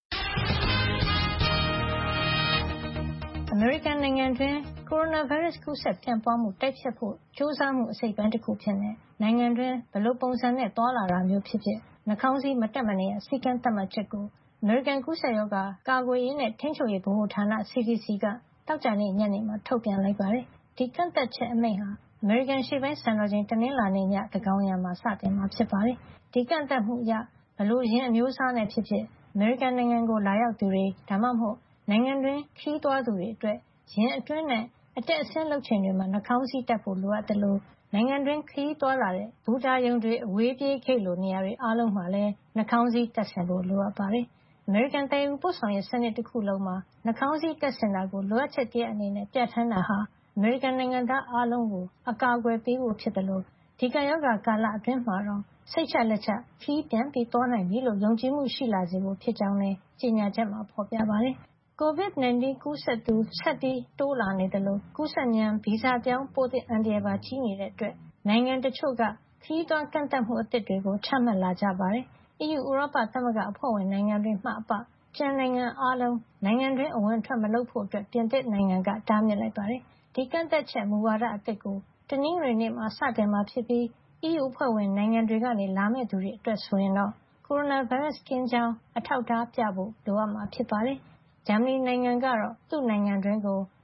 အမေရိကန်နိုင်ငံတွင်းကိုရိုနာဗိုင်းရပ်စ်ကူးစက်ပြန့်ပွားမှုတိုက်ဖျက်ဖို့ကြိုးစားမှုအစိတ်အပိုင်းတစ်ခုဖြစ်နေနိုင်ငံတွင်းဘယ်လိုပုံစံနဲ့သွားလာတာမျိုးဖြစ်ဖြစ်နှာခေါင်းစည်းမတပ်မနေရစည်းကမ်းသတ်မှတ်ချက်ကိုအမေရိကန်ကူးစက်ရောဂါကာကွယ်ရေးနဲ့ထိန်းချုပ်ရေးဗဟိုဌာန C D C ကတောက်ကြနေ့ညနေမှာထုတ်ပြန်လိုက်ပါတယ်။ဒီကန့်သက်ချက်အမိန့်ဟာအမေရိကန်ရှေ့ပိုင်းစံတော်ချိန်တနင်္လာနေ့ညသန်းခေါင်ယံမှာစတင်မှာဖြစ်ပါတယ်။ဒီကန့်သက်မှုအရဘလို့ရင်းအမျိုးအစားနဲ့ဖြစ်ဖြစ်အမေရိကန်နိုင်ငံကိုလာရောက်သူတွေဒါမှမဟုတ်နိုင်ငံတွင်းခီးသွားသူတွေအတွက်ရင်းအတွင်းနဲ့အတက်အဆင်းလုပ်ချိန်တွေမှာနှာခေါင်းစည်းတပ်ဖို့လိုအပ်တယ်လို့နိုင်ငံတွင်းခီးသွားလာတဲ့ဘူတာယုံတွေအဝေးပြေးခိတ်လိုနေရာတွေအားလုံးမှာလည်းနှာခေါင်းစည်းတပ်ဆင်ဖို့လိုအပ်ပါတယ်။အမေရိကန်တည်ယူပို့ဆောင်ရေးစနစ်တစ်ခုလုံးမှာနှာခေါင်းစည်းတပ်ဆင်တာကိုလိုအပ်ချက်တရအနေနဲ့ပြဋ္ဌာန်းတာဟာအမေရိကန်နိုင်ငံသားအားလုံးကိုအကာအကွယ်ပေးဖို့ဖြစ်တယ်လို့ဒီကရောဂါကာလအတွင်းမှာတော့စိတ်ချလက်ချခီးပြန်ပြီးသွားနိုင်ပြီလို့ယုံကြည်မှုရှိလာစေဖို့ဖြစ်ကြောင်းလည်းကြေညာချက်မှာဖော်ပြပါတယ်။ ကိုဗစ် ၁၉ ကူးစက်သူဆက်ပြီးတိုးလာနေတယ်လို့ကူးစက်မြန်ဗီဇပြောင်းပိုးသစ်အန္တရာယ်ပါကြီးနေတဲ့အတွက်နိုင်ငံတချို့ကခီးသွားကန့်သတ်မှုအသစ်တွေကိုချမှတ်လာကြပါတယ်။ E U ဥရောပသမဂ္ဂအဖွဲ့ဝင်နိုင်ငံတွေမှအပကျန်နိုင်ငံအားလုံးနိုင်ငံတွင်းအဝင်ထွက်မလုပ်ဖို့အတွက်ပြင်သစ်နိုင်ငံကတားမြစ်လိုက်ပါတယ်။ဒီကန့်သက်ချက်မူဝါဒအသစ်ကိုတနင်္ဂနွေနေ့မှာစတင်မှာဖြစ်ပြီး E U အဖွဲ့ဝင်နိုင်ငံတွေကနေလာမယ့်သူတွေအတွက်ဆိုရင်တော့ကိုရိုနာဗိုင်းရပ်စ်ကင်းကြောင်းအထောက်အထားပြဖို့လိုအပ်မှာဖြစ်ပါတယ်။ဂျာမနီနိုင်ငံကတော့သူ့နိုင်ငံတွင်းကို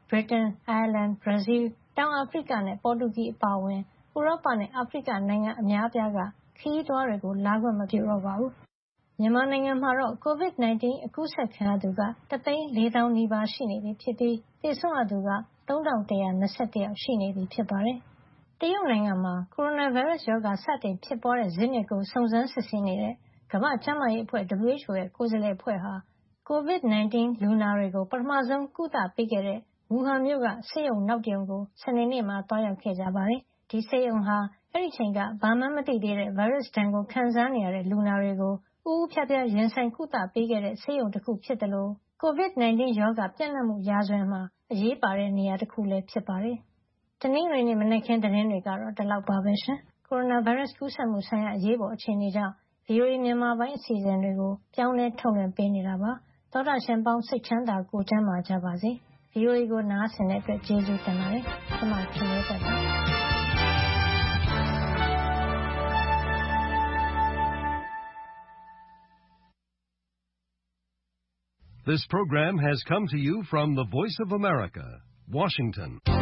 ဗြိတိန်၊ အိုင်ယာလန်၊ ဘရာဇီးလ်၊ တောင်အာဖရိကနဲ့ ပေါ်တူဂီအပါအဝင် ဥရောပနဲ့အာဖရိကနိုင်ငံအများအပြားကခရီးသွားတွေကိုလာခွင့်မပြုတော့ပါဘူး။ မြန်မာနိုင်ငံမှာတော့ ကိုဗစ် ၁၉ အကူးစက်ခံရသူက တသိန်းလေးသောင်းနီးပါးရှိနေပြီဖြစ်ပြီးသေဆုံးရသူက သုံးထောင်တရာ၂၁ ယောက်ရှိနေပြီဖြစ်ပါတယ်။ တရုတ်နိုင်ငံမှာ ကိုရိုနာဗိုင်းရပ်စ်ရောဂါစတင်ဖြစ်ပွါးတဲ့ဇစ်မြစ်ကိုစုံစမ်းစစ်ဆေးနေတဲ့ကမ္ဘာ့ကျန်းမာရေးအဖွဲ့ W H O ရဲ့ ကိုယ်စားလှယ်အဖွဲ့ဟာ ကိုဗစ် ၁၉ လူနာတွေကို ပထမဆုံးကုသပေးခဲ့တဲ့ ဝူဟန်မြို့က ဆေးရုံနောက်တရုံကို စနေနေ့မှာ သွားရောက်ခဲ့ကြပါတယ်။ ဒီဆေးရုံဟာ အဲဒီအချိန်က ဘာမှန်းမသိသေးတဲ့ ဗိုင်းရပ်စ်ဒဏ်ခံစားနေရတဲ့လူနာတွေကို အူးအူးဖြားဖြားရင်ဆိုင်ကုသပေးခဲ့တဲ့ဆေးရုံတခုဖြစ်သလို ကိုဗစ် ၁၉ ရောဂါပြန့်နှံ့မှုရာဇဝင်မှာ အရေးပါတဲ့နေရာတခုလည်းဖြစ်ပါတယ်။ တနင်္ဂနွေနေ့မနက်ခင်းသတင်းတွေကတော့ ဒီလောက်ပါပဲရှင်။ ကိုရိုနာဗိုင်းရပ်စ်ကူးစက်မှုဆိုင်ရာအရေးပေါ်အခြေအနေကြောင့် ဗွီအိုအေမြန်မာပိုင်းအစီအစဉ်တွေကိုပြောင်းလဲထုတ်လွှင့်ပေးနေတာပါ။သောတာရှင်ပေါင်းစိတ်ချမ်းသာကိုယ်ကျန်းမာကြပါစေ။ VOA ကိုနားဆင်တဲ့အတွက်ကျေးဇူးတင်ပါတယ်။ကျွန်မခင်လေးသက်ပါ။ This program has come to you from the Voice of America, Washington.